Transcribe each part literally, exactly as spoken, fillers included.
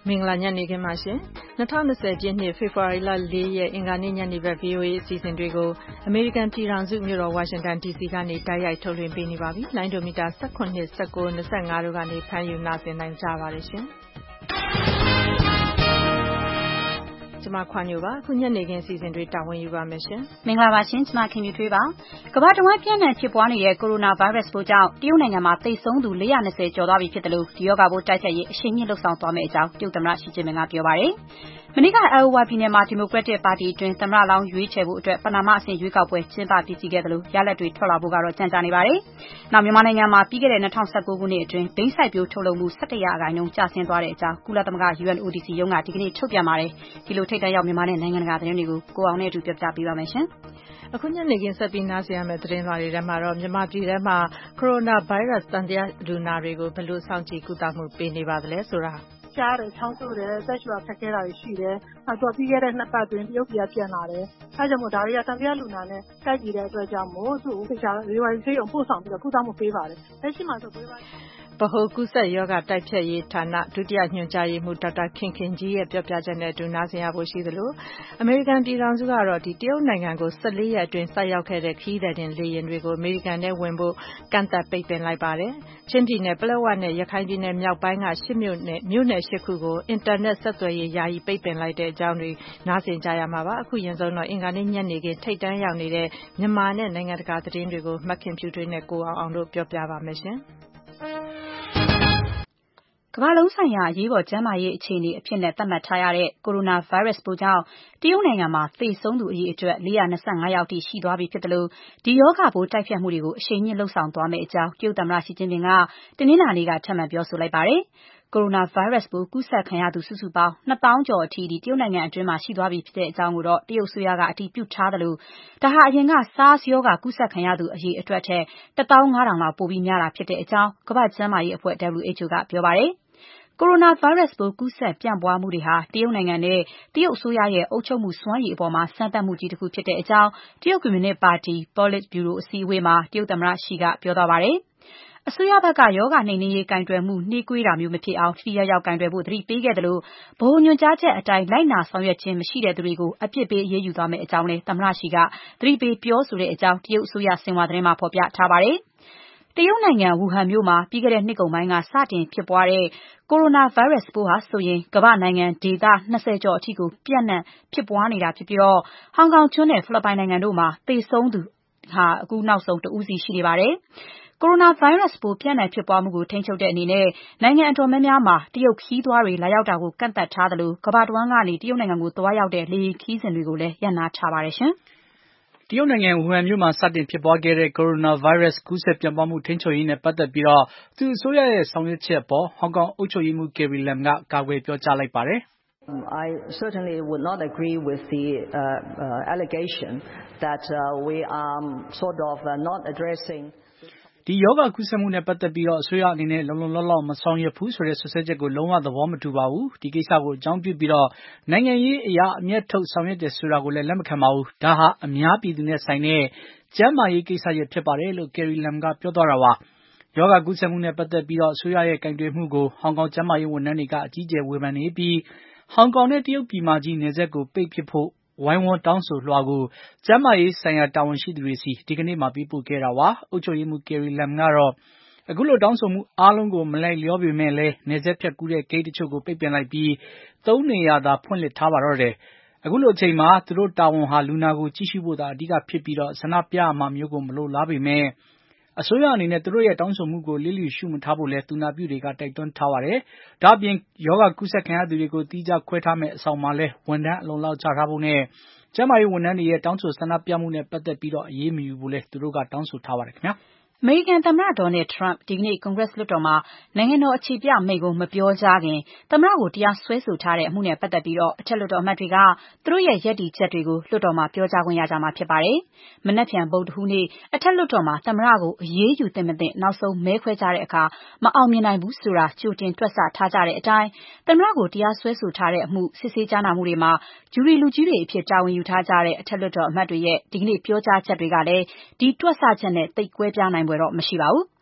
မင်္ဂလာညနေခင်းပါရှင်၂၀၂၀ပြည့်နှစ်ဖေဖော်ဝါရီလ၄ရက်အင်္ဂါနေ့ညနေဘက် ဗွီအိုအေ အစီအစဉ်တွေကိုအမေရိကန်ပြည်ထောင်စုမြို့တော်ဝါရှင်တန်ဒီစီကနေတိုက်ရိုက်ထုတ်လွှင့်ပေးနေပါပြီ။လိုင်းဒိုမီတာ၁၇ ၁၉ ၂၅တို့ကနေဖမ်းယူနာဆင်နိုင်ကြပါတယ်ရှင်။ကျမခွန်ညိုပါအခုညနေခင်းအစီအစဉ်တွေတာဝန်ယူပါမယ်ရှင်မင်္ဂလာပါရှင်ကျမခင်မြူထွေးပါကမ္ဘာတဝန်းပြန့်နှံ့ဖြစ်ပွားနေတဲ့ကိုရိုနာဗိုင်းရပ်စ်ပိုးကြောင့်တရုတ်နိုင်ငံမှာသေဆုံးသူ၄၂၀ကျော်သွားပြီဖြစ်တယ်လို့ဒီရောဂါပိုးတိုက်ဖျက်ရေးအရှိန်မြင့်လှုပ်ဆောင်သွားမယ့်အကြောင်းတရုတ်သမ္မတရှီကျင်းပင်ကပြောပါတယ်မနေ့ကအိုင်အိုဝါပြည်နယ်မှာဒီမိုကရက်တစ်ပါတီအတွင်းသမ္မတလောင်းရွေးချယ်ဖို့အတွက်ပဏာမအဆင့်ရွေးကောက်ပွဲကျင်းပပြီးစီးခဲ့တယ်လို့ရလဒ်တွေထွက်လာဖို့ကတော့ကြံ့ကြာနေပါတယ်။နောက်မြန်မာနိုင်ငံမှာပြီးခဲ့တဲ့၂၀၁၉ခုနှစ်အတွင်းဘိန်းစိုက်ပျိုးထုတ်လုပ်မှု၁၁ရာခိုင်နှုန်းကျဆင်းသွားတဲ့အကြောင်းကုလသမဂ္ဂ U N O D C ရုံးကဒီကနေ့ထုတ်ပြန်ပါတယ်။ဒီလိုထိပ်တန်းရောက်မြန်မာနဲ့နိုင်ငံတကာသတင်းတွေကိုကိုအောင်နဲ့အတူပြောပြပေးပါမယ်ရှင်။အခုညနေခင်းဆက်ပြီးနားဆင်ရမယ့်သတင်းလွှာတွေထဲမှာတော့မြန်မာပြည်ထဲမှာကိုရိုနာဗိုင်းရပ်စ်တန်တရားလူနာတွေကိုဘယ်လိုစောင့်ကြည့်ကုသမှုပေးနေပါသလဲဆိုတာကြားတယ်ချောင်းဆိုးတယ်ဆက်ရှူတာဖက်ခဲတာတွေရှိတယ်အဲတော့ပြီးခဲ့တဲ့နှစ်ပတ်တွင်တရုတ်ပြည်ကပြန်လာတယ်အဲကြောင့်မို့ဒါတွေကတန်ပြလူနာနဲ့တိုက်ကြည့်တဲ့အတွက်ကြောင့်မို့သူ့ကိုတခြားရေဝါဆေးရုံပို့ဆောင်ပြီးတော့ကုသမှုပေးပါတယ်လက်ရှိမှာဆိုပေးပါဗဟိုကူးစက်ရောဂါတိုက်ဖျက်ရေးဌာနဒုတိယညွှန်ကြားရေးမှူးဒေါက်တာခင်ခင်ကြီးရဲ့ပြောပြချက်နဲ့အတူနားဆင်ရဖို့ရှိသလိုအမေရိကန်ပြည်ထောင်စုကတော့ဒီတရုတ်နိုင်ငံကို၁၄ရက်အတွင်းဆိုက်ရောက်ခဲ့တဲ့ခရီးသည်တင်လေယာဉ်တွေကိုအမေရိကန်နဲ့ဝင်ဖို့ကန့်သတ်ပိတ်ပင်လိုက်ပါတယ်။ချင်းပြည်နယ်ပလက်ဝနဲ့ရခိုင်ပြည်နယ်မြောက်ပိုင်းကရှစ်မြို့နယ်မြို့နယ်ရှစ်ခုကိုအင်တာနက်ဆက်သွယ်ရေးယာယီပိတ်ပင်လိုက်တဲ့အကြောင်းတွေနားဆင်ကြရမှာပါ။အခုရင်ဆုံးတော့အင်္ဂါနေ့ညနေခင်းထိပ်တန်းရောက်နေတဲ့မြန်မာနဲ့နိုင်ငံတကာသတင်းတွေကိုမခင်ဖြူထွေးနဲ့ကိုအောင်အောင်တို့ပြောပြပါမယ်ရှင်။ကမ္ဘာလုံးဆိုင်ရာအရေးပေါ်ကျန်းမာရေးအခြေအနေအဖြစ်နဲ့သတ်မှတ်ထားရတဲ့ကိုရိုနာဗိုင်းရပ်စ်ပိုးကြောင့်တရုတ်နိုင်ငံမှာသေဆုံးသူအရေအတွက်၄၂၅ယောက်ထိရှိသွားပြီဖြစ်တယ်လို့ဒီရောဂါပိုးတိုက်ဖျက်မှုတွေကိုအရှိန်မြင့်လှုပ်ဆောင်သွားမယ့်အကြောင်းတရုတ်သမ္မတရှီကျင်းပင်ကတနင်္လာနေ့ကထပ်မံပြောဆိုလိုက်ပါတယ်။ကိုရိုနာဗိုင်းရပ်စ်ပိုးကူးစက်ခံရသူစုစုပေါင်းနှစ်သောင်းကျော်အထိဒီတရုတ်နိုင်ငံအတွင်းမှာရှိသွားပြီဖြစ်တဲ့အကြောင်းကိုတော့တရုတ်အစိုးရကအတည်ပြုထားတယ်လို့ဒါဟာအရင်က SARS ရောဂါကူးစက်ခံရသူအရေအတွက်ထက်တစ်သောင်းငါးထောင်လောက်ပိုပြီးများတာဖြစ်တဲ့အကြောင်းကမ္ဘာ့ကျန်းမာရေးအဖွဲ့ W H O ကပြောပါတယ်။ကိုရိုနာဗိုင်းရပ်စ်ပိုးကူးစက်ပြန့်ပွားမှုတွေဟာတရုတ်နိုင်ငံနဲ့တရုတ်အစိုးရရဲ့အုပ်ချုပ်မှုစွမ်းရည်အပေါ်မှာစမ်းသပ်မှုကြီးတစ်ခုဖြစ်တဲ့အကြောင်းတရုတ်ကွန်မြူနစ်ပါတီ Politburo အစည်းအဝေးမှာတရုတ်သမ္မတရှီကပြောသွားပါတယ်။အစိုးရဘက်ကရောဂါနှိမ်နင်းရေးကိုင်တွယ်မှုနှေးကွေးတာမျိုးမဖြစ်အောင်ထိထိရောက်ရောက်ကိုင်တွယ်ဖို့သတိပေးခဲ့တယ်လို့ဗဟိုညွှန်ကြားချက်အတိုင်းလိုက်နာဆောင်ရွက်ခြင်းမရှိတဲ့သူတွေကိုအပြစ်ပေးအရေးယူသွားမယ့်အကြောင်းလည်းသမ္မတရှီကသတိပေးပြောဆိုတဲ့အကြောင်းတရုတ်အစိုးရဆင်ဟွာသတင်းမှာဖော်ပြထားပါတယ်။တရုတ်နိုင်ငံဝူဟန်မြို့မှာပြီးခဲ့တဲ့နှစ်ကုန်ပိုင်းကစတင်ဖြစ်ပွားတဲ့ကိုရိုနာဗိုင်းရပ်စ်ပိုးဟာဆိုရင်ကမ္ဘာ့နိုင်ငံဒေသ၂၀ကျော်အထိကိုပြန့်နှံ့ဖြစ်ပွားနေတာဖြစ်ပြီးတော့ဟောင်ကောင်ကျွန်းနဲ့ဖိလစ်ပိုင်နိုင်ငံတို့မှာသေဆုံးသူဟာအခုနောက်ဆုံးတဦးစီရှိနေပါတယ်။ကိုရိုနာဗိုင်းရပ်စ်ပိုးပြန့်နှံ့ဖြစ်ပွားမှုကိုထိန်းချုပ်တဲ့အနေနဲ့နိုင်ငံအတော်များများမှာတရုတ်ခရီးသွားတွေလာရောက်တာကိုကန့်သတ်ထားသလိုကမ္ဘာတဝန်းကနေတရုတ်နိုင်ငံကိုသွားရောက်တဲ့လေယာဉ်ခရီးစဉ်တွေကိုလည်းရပ်နားထားပါတယ်ရှင်။တရုတ်နိုင်ငံဝူဟန်မြို့မှာစတင်ဖြစ်ပွားခဲ့တဲ့ကိုရိုနာဗိုင်းရပ်စ်ကူးစက်ပြန့်ပွားမှုထိန်းချုပ်ရေးနဲ့ပတ်သက်ပြီးတော့သူအစိုးရရဲ့ဆောင်ရွက်ချက်အပေါ်ဟောင်ကောင်အုပ်ချုပ်ရေးမှူး Carrie Lam ကကာကွယ်ပြောကြားလိုက်ပါတယ်။ I certainly would not agree with the uh, uh, allegation that uh, we are sort of uh, not addressing ဒီယောဂကူးစက်မှုနဲ့ပတ်သက်ပြီးတော့အစိုးရအနေနဲ့လုံလုံလောက်လောက်မဆောင်ရွက်ဘူးဆိုတဲ့ဆွဆွဲချက်ကိုလုံးဝသဘောမတူပါဘူးဒီကိစ္စကိုအကြောင်းပြုပြီးတော့နိုင်ငံရေးအရာအမျက်ထုတ်ဆောင်ရွက်တယ်ဆိုတာကိုလည်းလက်မခံပါဘူးဒါဟာအများပြည်သူနဲ့ဆိုင်တဲ့ကျန်းမာရေးကိစ္စရပ်ဖြစ်ပါတယ်လို့ Carrie Lam ကပြောသွားတာပါယောဂကူးစက်မှုနဲ့ပတ်သက်ပြီးတော့အစိုးရရဲ့ကင်တွယ်မှုကိုဟောင်ကောင်ကျန်းမာရေးဝန်ထမ်းတွေကအကြီးအကျယ်ဝေဖန်နေပြီးဟောင်ကောင်နဲ့တရုတ်ပြည်မကြီးနယ်စပ်ကိုပိတ်ပစ်ဖို့ဝိုင်းဝန်းတောင်းဆိုလွှာကိုကျန်းမာရေးဆိုင်ရာတာဝန်ရှိသူတွေစီဒီကနေ့မှပေးပို့ခဲ့တာပါအုပ်ချုပ်ရေးမှူး Carrie Lam ကတော့အခုလိုတောင်းဆိုမှုအားလုံးကိုမလိုက်လျောပေမဲ့လည်းနယ်စပ်ဖြတ်ကူးတဲ့ဂိတ်တချို့ကိုပိတ်ပင်လိုက်ပြီးသုံးနေရသာဖွင့်လှစ်ထားပါတော့တယ်အခုလိုအချိန်မှာသူတို့တာဝန်ဟာလူနာကိုကြည့်ရှုဖို့သာအဓိကဖြစ်ပြီးတော့ဆန္ဒပြရမှာမျိုးကိုမလိုလားပေမဲ့အစိုးရအနေနဲ့သူတို့ရဲ့တောင်းဆိုမှုကိုလျစ်လျူရှုမထားဖို့လဲသူနာပြုတွေကတိုက်တွန်းထားပါတယ်။ဒါ့အပြင်ယောဂကူးစက်ခံရသူတွေကိုတီးခြားခွဲထားမဲ့အဆောင်မှာလဲဝန်ထမ်းအလုံလောက်ချထားဖို့နဲ့ကျန်းမာရေးဝန်ထမ်းတွေရဲ့တောင်းဆိုဆန္ဒပြမှုနဲ့ပတ်သက်ပြီးတော့အရေးမယူဘူးလဲသူတို့ကတောင်းဆိုထားပါတယ်ခင်ဗျာ။အမေရိကန်သမ္မတဒေါ်နယ်ထရမ့်ဒီကနေ့ကွန်ဂရက်လွှတ်တော်မှာနိုင်ငံတော်အခြေပြမိန့်ခွန်းမပြောကြားခင်သမ္မတကိုတရားစွဲဆိုထားတဲ့အမှုနဲ့ပတ်သက်ပြီးတော့အထက်လွှတ်တော်အမတ်တွေကသူတို့ရဲ့ရပ်တည်ချက်တွေကိုလွှတ်တော်မှာပြောကြားခွင့်ရကြမှာဖြစ်ပါတယ်။မနက်ဖြန်ဗုဒ္ဓဟူးနေ့အထက်လွှတ်တော်မှာသမ္မတကိုအရေးယူသင့်မသင့်နောက်ဆုံးမဲခွဲကြတဲ့အခါမအောင်မြင်နိုင်ဘူးဆိုတာကြိုတင်တွက်ဆထားကြတဲ့အတိုင်းသမ္မတကိုတရားစွဲဆိုထားတဲ့အမှုစစ်ဆေးကြားနာမှုတွေမှာဂျူရီလူကြီးတွေအဖြစ်တာဝန်ယူထားကြတဲ့အထက်လွှတ်တော်အမတ်တွေရဲ့ဒီကနေ့ပြောကြားချက်တွေကလည်းဒီတွက်ဆချက်နဲ့သိပ်ကွဲပြားနိုင်ဖွယ်တော့မရှိပါဘူး။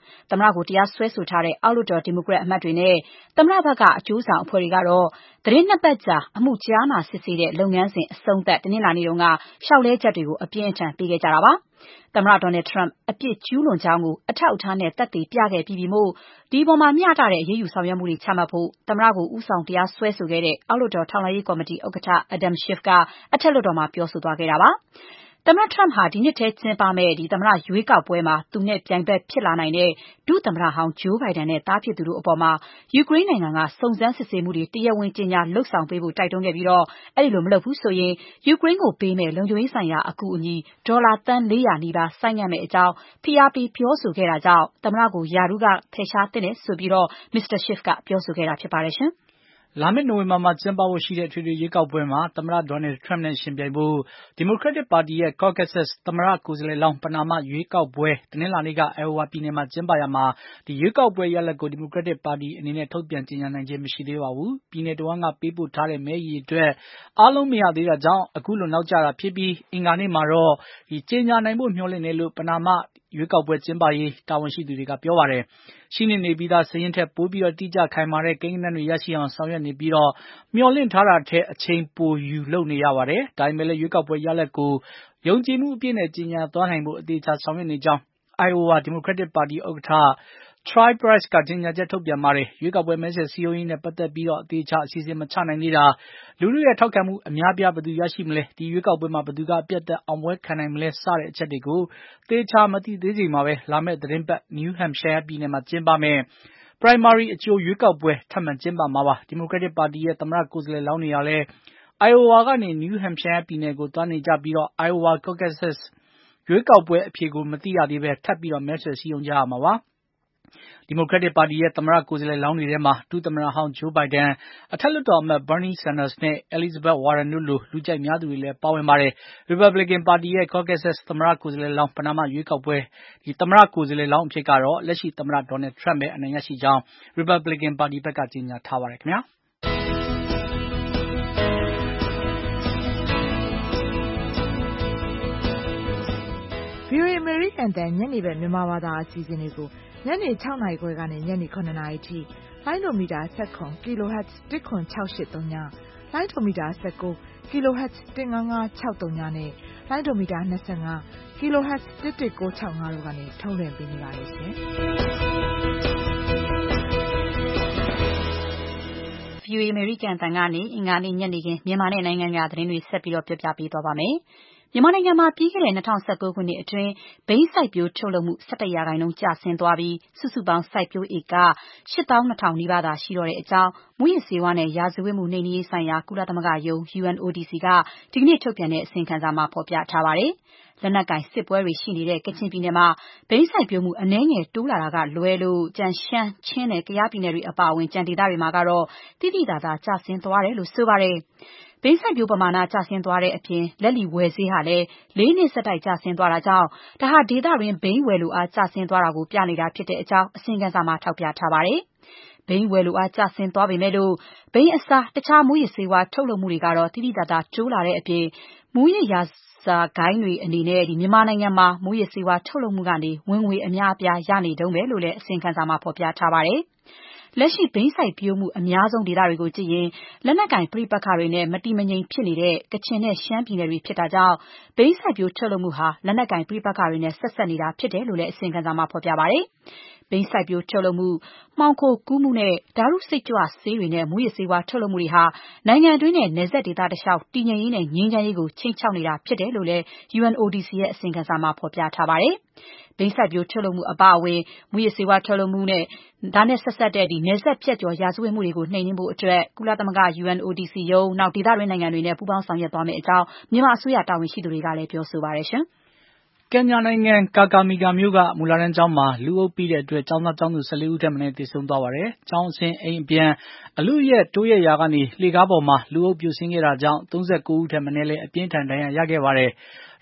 ။သမ္မတကိုတရားစွဲဆိုထားတဲ့အောက်လွှတ်တော်ဒီမိုကရက်အမတ်တွေနဲ့သမ္မတဘက်ကအကျိုးဆောင်အဖွဲ့တွေကတော့သီတင်းနှစ်ပတ်ကြာအမှုကြားနာစစ်ဆေးတဲ့လုပ်ငန်းစဉ်အဆုံးသတ်တနင်္လာနေ့တုန်းကလျှောက်လဲချက်တွေကိုအပြင်းအထန်ပေးခဲ့ကြတာပါ။သမ္မတဒေါ်နယ်ထရမ့်အပြစ်ကျူးလွန်ကြောင်းကိုအထောက်အထားနဲ့သက်သေပြခဲ့ပြီးပြီမို့ဒီအပေါ်မှာမျှတတဲ့အရေးယူဆောင်ရွက်မှုတွေချမှတ်ဖို့သမ္မတကိုဦးဆောင်တရားစွဲဆိုခဲ့တဲ့အောက်လွှတ်တော်ထောက်လှမ်းရေးကော်မတီဥက္ကဋ္ဌ Adam Schiff ကအထက်လွှတ်တော်မှာပြောဆိုသွားခဲ့တာပါ။သမ္မတထရမ့်ဟာဒီနှစ်ထဲကျင်းပမယ့်ဒီသမ္မတရွေးကောက်ပွဲမှာသူနဲ့ပြိုင်ဘက်ဖြစ်လာနိုင်တဲ့ဒုသမ္မတဟောင်းဂျိုးဘိုင်ဒန်နဲ့သားဖြစ်သူတို့အပေါ်မှာယူကရိန်းနိုင်ငံကစုံစမ်းစစ်ဆေးမှုတွေတရားဝင်ကြေညာလှုပ်ဆောင်ပေးဖို့တိုက်တွန်းခဲ့ပြီးတော့အဲ့ဒီလိုမလုပ်ဘူးဆိုရင်ယူကရိန်းကိုပေးမဲ့လုံခြုံရေးဆိုင်ရာအကူအညီဒေါ်လာသန်းလေးရာနီးပါးဆိုင်းငံ့မယ့်အကြောင်းဖိအားပေးပြောဆိုခဲ့တာကြောင့်သမ္မတကိုယာရုကဖယ်ရှားတဲ့ဆိုပြီးတော့မစ္စတာ Schiff ကပြောဆိုခဲ့တာဖြစ်ပါတယ်ရှင်လာမယ့်နိုဝင်ဘာမှာကျင်းပဖို့ရှိတဲ့အထွေထွေရွေးကောက်ပွဲမှာသမ္မတဒေါ်နယ်ထရမ့်နဲ့ရှင်ပြိုင်ဖို့ဒီမိုကရက်တစ်ပါတီရဲ့ Caucus သမ္မတကိုယ်စားလှယ်လောင်းပဏာမရွေးကောက်ပွဲတနင်္လာနေ့က Iowa ပြည်နယ်မှာကျင်းပရာမှာဒီရွေးကောက်ပွဲရလဒ်ကိုဒီမိုကရက်တစ်ပါတီအနေနဲ့ထုတ်ပြန်ကြေညာနိုင်ခြင်းမရှိသေးပါဘူး။ပြည်နယ်တဝန်းကပေးပို့ထားတဲ့မဲရည်အတွက်အားလုံးမရသေးတာကြောင့်အခုလိုနောက်ကျတာဖြစ်ပြီးအင်္ဂါနေ့မှာတော့ဒီကြေညာနိုင်ဖို့မျှော်လင့်တယ်လို့ပဏာမရွေးကောက်ပွဲကျင်းပရေးတာဝန်ရှိသူတွေကပြောပါတယ်။ရှိနေနေပြီးသားစရင်ထက်ပိုပြီးတော့တိကျခိုင်မာတဲ့ကိန်းဂဏန်းတွေရရှိအောင်ဆောင်ရွက်နေပြီးတော့မျှော်လင့်ထားတာထက်အချိန်ပိုယူလုပ်နေရပါတယ်။ဒါပေမဲ့လည်းရွေးကောက်ပွဲရလဒ်ကိုယုံကြည်မှုအပြည့်နဲ့ကြေညာသွားနိုင်ဖို့အသေးချာဆောင်ရွက်နေကြောင်း Iowa ဒီမိုကရက်တစ်ပါတီဥက္ကဋ္ဌTroy Price ကကြေညာချက်ထုတ်ပြန်ပါတယ်။ရွေးကောက်ပွဲမဲဆွယ်စည်းရုံးရေးနဲ့ပတ်သက်ပြီးတော့အသေးချာအစီအစဉ်မချနိုင်သေးတာလူလူရဲ့ထောက်ခံမှုအများပြားဘယ်သူရရှိမလဲဒီရွေးကောက်ပွဲမှာဘယ်သူကအပြတ်သက်အောင်ပွဲခံနိုင်မလဲစတဲ့အချက်တွေကိုသေချာမသိသေးချိန်မှာပဲလာမယ့်သတင်းပတ် New Hampshire ပြည်နယ်မှာကျင်းပမယ်primary အကျိုးရွေးကောက်ပွဲထပ်မံကျင်းပမှာပါဒီမိုကရက်တစ်ပါတီရဲ့သမ္မတကိုယ်စားလှယ်လောင်းနေရလဲ Iowa ကနေ New Hampshire ပြည်နယ်ကိုသွားနေကြပြီးတော့ Iowa Caucus ရွေးကောက်ပွဲအဖြေကိုမသိရသေးပဲထပ်ပြီးတော့မဲဆွယ်စည်းရုံးကြရမှာပါဒီမိုကရက်တစ်ပါတီရဲ့သမ္မတကိုယ်စားလှယ်လောင်းတွေထဲမှာဒုသမ္မတဟောင်းဂျိုးဘိုင်ဒန်အထက်လွှတ်တော်အမတ် Bernie Sanders နဲ့ Elizabeth Warren တို့လိုလူကြိုက်များသူတွေလည်းပါဝင်ပါတယ်။ Republican ပါတီရဲ့ Caucus သမ္မတကိုယ်စားလှယ်လောင်းပဏာမရွေးကောက်ပွဲဒီသမ္မတကိုယ်စားလှယ်လောင်းအဖြစ်ကတော့လက်ရှိသမ္မတဒေါ်နယ်ထရမ့်ပဲအနိုင်ရရှိကြောင်း Republican ပါတီဘက်ကကြေညာထားပါတယ်ခင်ဗျာ။ဗွီအိုအေ American တန်ညနေဘက်မြန်မာဘာသာအစီအစဉ်တွေကိုညနေ၆နာရီခွဲကနေညနေ၇နာရီထိလိုင်းဒိုမီတာ၁၇ kHz တစ်ခွန်၆၈၃ညလိုင်းဒိုမီတာ၁၉ kHz တစ်၅၅၆၃ညနဲ့လိုင်းဒိုမီတာ၂၅ kHz တစ်တစ်၉၆၅တို့ကနေထုတ်လွှင့်ပေးနေပါတယ်ရှင်။ဗွီအိုအေ American တန်ကနေအင်္ဂါနေ့ညနေခင်းမြန်မာနဲ့နိုင်ငံတကာသတင်းတွေဆက်ပြီးတော့ပြောပြပေးသွားပါမယ်။မြန်မာနိုင်ငံမှာပြီးခဲ့တဲ့၂၀၁၉ခုနှစ်အတွင်းဘိန်းစိုက်ပျိုးထုတ်လုပ်မှု၁၁ရာခိုင်နှုန်းကျဆင်းသွားပြီးစုစုပေါင်းစိုက်ပျိုးဧက၈သောင်း၂ထောင်နီးပါးသာရှိတော့တဲ့အကြောင်းမူးယစ်ဆေးဝါးနဲ့ရာဇဝတ်မှုနှိမ်နင်းရေးဆိုင်ရာကုလသမဂ္ဂရုံး U N O D C ကဒီကနေ့ထုတ်ပြန်တဲ့အစီရင်ခံစာမှာဖော်ပြထားပါတယ်။လက်နက်ကိုင်စစ်ပွဲတွေရှိနေတဲ့ကချင်ပြည်နယ်မှာဘိန်းစိုက်ပျိုးမှုအနည်းငယ်တိုးလာတာကလွဲလို့ကြံရှမ်းချင်းနဲ့ကယားပြည်နယ်တွေအပါအဝင်ကြံဒေသတွေမှာကတော့တိတိကျကျကျဆင်းသွားတယ်လို့ဆိုပါတယ်။ဘိန်းစိုက်ပျိုးပမာဏကျဆင်းသွားတဲ့အပြင်လက်လီဝယ်ဈေးဟာလည်းလေးနှစ်ဆက်တိုက်ကျဆင်းသွားတာကြောင့်ဒါဟာဒေသတွင်းဘိန်းဝယ်လိုအားကျဆင်းသွားတာကိုပြနေတာဖြစ်တဲ့အကြောင်းအစီရင်ခံစာမှာထောက်ပြထားပါတယ်။ဘိန်းဝယ်လိုအားကျဆင်းသွားပေမဲ့လို့ဘိန်းအစားတခြားမူးယစ်ဆေးဝါးထုတ်လုပ်မှုတွေကတော့တိတိကျကျတိုးလာတဲ့အပြင်မူးယစ်ရာဇာဂိုဏ်းတွေအနေနဲ့မြန်မာနိုင်ငံမှာမူးယစ်ဆေးဝါးထုတ်လုပ်မှုကနေဝင်ငွေအများအပြားရနေတုန်းပဲလို့လည်းအစီရင်ခံစာမှာဖော်ပြထားပါတယ်။လက်ရှိဘိန်းစိုက်ပျိုးမှုအများဆုံးဒေသတွေကိုကြည့်ရင်လက်နက်ကိုင်ပဋိပက္ခတွေနဲ့မတည်မငြိမ်ဖြစ်နေတဲ့ကချင်နဲ့ရှမ်းပြည်နယ်တွေဖြစ်တာကြောင့်ဘိန်းစိုက်ပျိုးထုတ်လုပ်မှုဟာလက်နက်ကိုင်ပဋိပက္ခတွေနဲ့ဆက်ဆက်နေတာဖြစ်တယ်လို့လည်းအစီရင်ခံစာမှာဖော်ပြပါတယ်။ဘိန်းစိုက်ပျိုးထုတ်လုပ်မှု၊မှောင်ခိုကူးမှုနဲ့ဓာတုစိတ်ကြွဆေးတွေနဲ့မူးယစ်ဆေးဝါးထုတ်လုပ်မှုတွေဟာနိုင်ငံတွင်းနဲ့နယ်စပ်ဒေသတလျှောက်တည်ငြိမ်ရေးနဲ့ငြိမ်းချမ်းရေးကိုခြိမ်းခြောက်နေတာဖြစ်တယ်လို့လည်း U N O D C ရဲ့အစီရင်ခံစာမှာဖော်ပြထားပါတယ်။ဘိန်းစိုက်ပျိုးထုတ်လုပ်မှုအပါအဝင်မူးယစ်ဆေးဝါးထုတ်လုပ်မှုနဲ့ဒါနဲ့ဆက်စပ်တဲ့ဒီနယ်စပ်ဖြတ်ကျော်ရာဇဝတ်မှုတွေကိုနှိမ်နင်းဖို့အတွက်ကုလသမဂ္ဂ U N O D C ရုံးနောက်ဒေသတွင်းနိုင်ငံတွေနဲ့ပူးပေါင်းဆောင်ရွက်သွားမယ့်အကြောင်းမြန်မာအစိုးရတာဝန်ရှိသူတွေကလည်းပြောဆိုပါတယ်ရှင်။ကင်ညာနိုင်ငံကာကာမီဂါမြို့ကမူလတန်းကျောင်းမှာလူအုပ်ပိတဲ့အတွက်ကျောင်းသားကျောင်းသူ၁၄ဦးထက်မနည်းသေဆုံးသွားပါတယ်။ကျောင်းအဆင်းအိမ်အပြန်အလုရက်တိုးရက်ရာကနေလှေကားပေါ်မှာလူအုပ်ပြိုဆင်းခဲ့တာကြောင့်၃၉ဦးထက်မနည်းလည်းအပြင်းထန်ဒဏ်ရာရခဲ့ပါတယ်။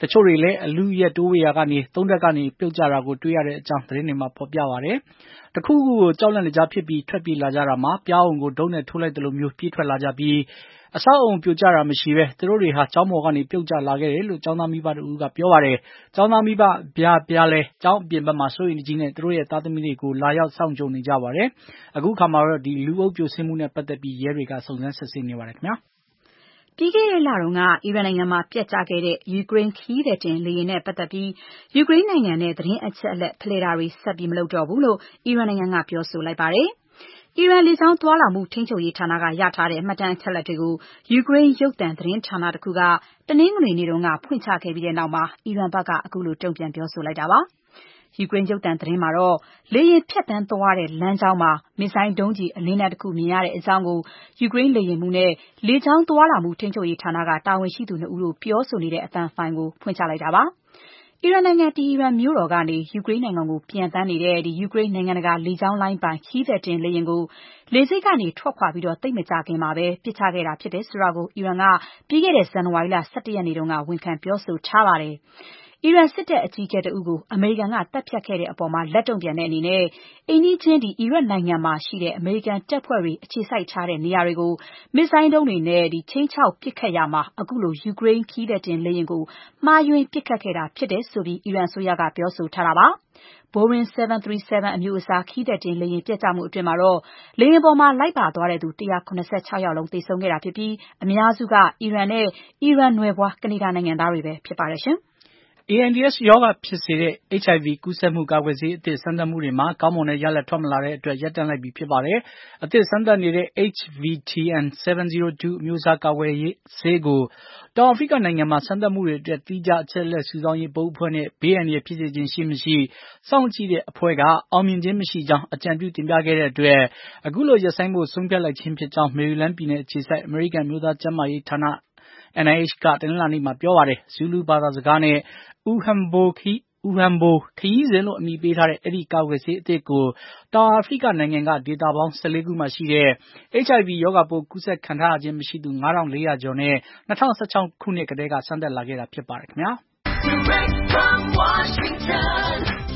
တချို့တွေလည်းအလူရက်တိုးဝေရာကနေသုံးတက်ကနေပြုတ်ကျတာကိုတွေ့ရတဲ့အကြောင်းသတင်းတွေမှာဖော်ပြပါတယ်။တခုခုကိုကြောက်လန့်တကြားဖြစ်ပြီးထွက်ပြေးလာကြတာမှာပြားအောင်ကိုဒုံးနဲ့ထိုးလိုက်တယ်လို့မျိုးပြေးထွက်လာကြပြီးအဆောက်အုံပြိုကျတာမရှိပဲသူတို့တွေဟာကျောင်းပေါ်ကနေပြုတ်ကျလာခဲ့တယ်လို့ကျောင်းသားမိဘတို့ကပြောပါတယ်။ကျောင်းသားမိဘပြားပြားလဲကျောင်းအပြင်ဘက်မှာစိုးရိမ်ကြီးနဲ့သူတို့ရဲ့သားသမီးတွေကိုလာရောက်စောင့်ကြုံနေကြပါတယ်။အခုခါမှာတော့ဒီလူအုပ်ပြိုဆင်းမှုနဲ့ပတ်သက်ပြီးရဲတွေကစုံစမ်းစစ်ဆေးနေပါတယ်ခင်ဗျာ။ပြီးခဲ့တဲ့လတုန်းကအီရန်နိုင်ငံမှာပျက်ကျခဲ့တဲ့ယူကရိန်းခရီးသည်တင်လေယာဉ်နဲ့ပတ်သက်ပြီးယူကရိန်းနိုင်ငံနဲ့သတင်းအချက်အလက်ဖလှယ်တာတွေဆက်ပြီးမလုပ်တော့ဘူးလို့အီရန်နိုင်ငံကပြောဆိုလိုက်ပါတယ်။အီရန်လေကြောင်းသွားလာမှုထိန်းချုပ်ရေးဌာနကရထားတဲ့မှတ်တမ်းအချက်အလက်တွေကိုယူကရိန်းရုပ်သံသတင်းဌာနတစ်ခုကတနင်္ဂနွေနေ့တုန်းကဖွင့်ချခဲ့ပြီးတဲ့နောက်မှာအီရန်ဘက်ကအခုလိုတုံ့ပြန်ပြောဆိုလိုက်တာပါ။ယူကရိန်းရုပ်သံသတင်းမှာတော့လေယာဉ်ဖြတ်တန်းသွားတဲ့လမ်းကြောင်းမှာမစ်ဇိုင်းဒုံးကျည်အလင်းနက်တစ်ခုမြင်ရတဲ့အကြောင်းကိုယူကရိန်းလေယာဉ်မှူးနဲ့လေကြောင်းသွားလာမှုထိန်းချုပ်ရေးဌာနကတာဝန်ရှိသူနှစ်ဦးတို့ပြောဆိုနေတဲ့အသံဖိုင်ကိုဖွင့်ချလိုက်တာပါ။အီရန်နိုင်ငံတီဟီရန်မြို့တော်ကနေယူကရိန်းနိုင်ငံကိုပျံသန်းနေတဲ့ယူကရိန်းနိုင်ငံတကာလေကြောင်းလိုင်းပိုင်ခရီးသည်တင်လေယာဉ်ကိုလေဆိပ်ကနေထွက်ခွာပြီးသိပ်မကြာခင်မှာပဲပစ်ချခဲ့တာဖြစ်တယ်ဆိုတာကိုအီရန်ကပြီးခဲ့တဲ့ဇန်နဝါရီလ၁၁ရက်နေ့တုန်းကဝန်ခံပြောဆိုထားပါတယ်။အီရန်စစ်တပ်အကြီးအကဲတဦးကိုအမေရိကန်ကတပ်ဖြတ်ခဲ့တဲ့အပေါ်မှာလက်တုံ့ပြန်တဲ့အနေနဲ့အိမ်နီးချင်းဒီအီရတ်နိုင်ငံမှာရှိတဲ့အမေရိကန်တပ်ဖွဲ့တွေအခြေစိုက်ထားတဲ့နေရာတွေကိုမစ်ဇိုင်းဒုံးတွေနဲ့ဒီချင်းချောက်ပစ်ခတ်ရမှာအခုလိုယူကရိန်းခီးတဲ့တင်လေယာဉ်ကိုမှားယွင်းပစ်ခတ်ခဲ့တာဖြစ်တယ်ဆိုပြီးအီရန်အစိုးရကပြောဆိုထားတာပါ။ Boeing seven thirty-seven အမျိုးအစားခီးတဲ့တင်လေယာဉ်ပျက်ကျမှုအတွင်းမှာတော့လေယာဉ်ပေါ်မှာလိုက်ပါသွားတဲ့သူone hundred seventy-sixယောက်လုံးသေဆုံးခဲ့တာဖြစ်ပြီးအများစုကအီရန်နဲ့အီရန်နွယ်ဖွားကနေဒါနိုင်ငံသားတွေပဲဖြစ်ပါတယ်ရှင်။ A I D S ရောဂါဖြစ်စေတဲ့ H I V ကူးစက်မှုကာကွယ်ဆေးအသစ်စမ်းသပ်မှုတွေမှာကောင်းမွန်တဲ့ရလဒ်ထွက်မလာတဲ့အတွက်ရပ်တန့်လိုက်ပြီဖြစ်ပါတယ်။အသစ်စမ်းသပ်နေတဲ့ H V T N seven oh two အမျိုးအစားကာကွယ်ဆေးကိုတောင်အာဖရိကနိုင်ငံမှာစမ်းသပ်မှုတွေအတွက်သီးခြားအချက်အလက်စုဆောင်းရေးဘုတ်အဖွဲ့နဲ့ဘေးအန္တရာယ်ဖြစ်စေခြင်းရှိမရှိစောင့်ကြည့်တဲ့အဖွဲ့ကအောင်မြင်ခြင်းမရှိကြောင်းအကြံပြုတင်ပြခဲ့တဲ့အတွက်အခုလိုရပ်ဆိုင်းဖို့ဆုံးဖြတ်လိုက်ခြင်းဖြစ်ကြောင်းမေရီလန်းပြည်နယ်အခြေစိုက်အမေရိကန်မျိုးသားကျန်းမာရေးဌာနN I H ကတနင်္လာနေ့မှာပြောပါတယ်။ Zulu ဘာသာစကားနဲ့ Uhambo ခီးစဉ်လို့အမည်ပေးထားတဲ့အဲဒီကာကွယ်ဆေးအသစ်ကိုတောင်အာဖရိကနိုင်ငံကဒေသပေါင်း၁၄ခုမှာရှိတဲ့ H I V ရောဂါပိုးကူးစက်ခံထားရခြင်းမရှိသူ၅ထောင်လေးရာကျော်နဲ့၂၀၁၆ခုနှစ်ကတည်းကစမ်းသပ်လာခဲ့တာဖြစ်ပါတယ်ခင်ဗျာ။ Direct from Washington,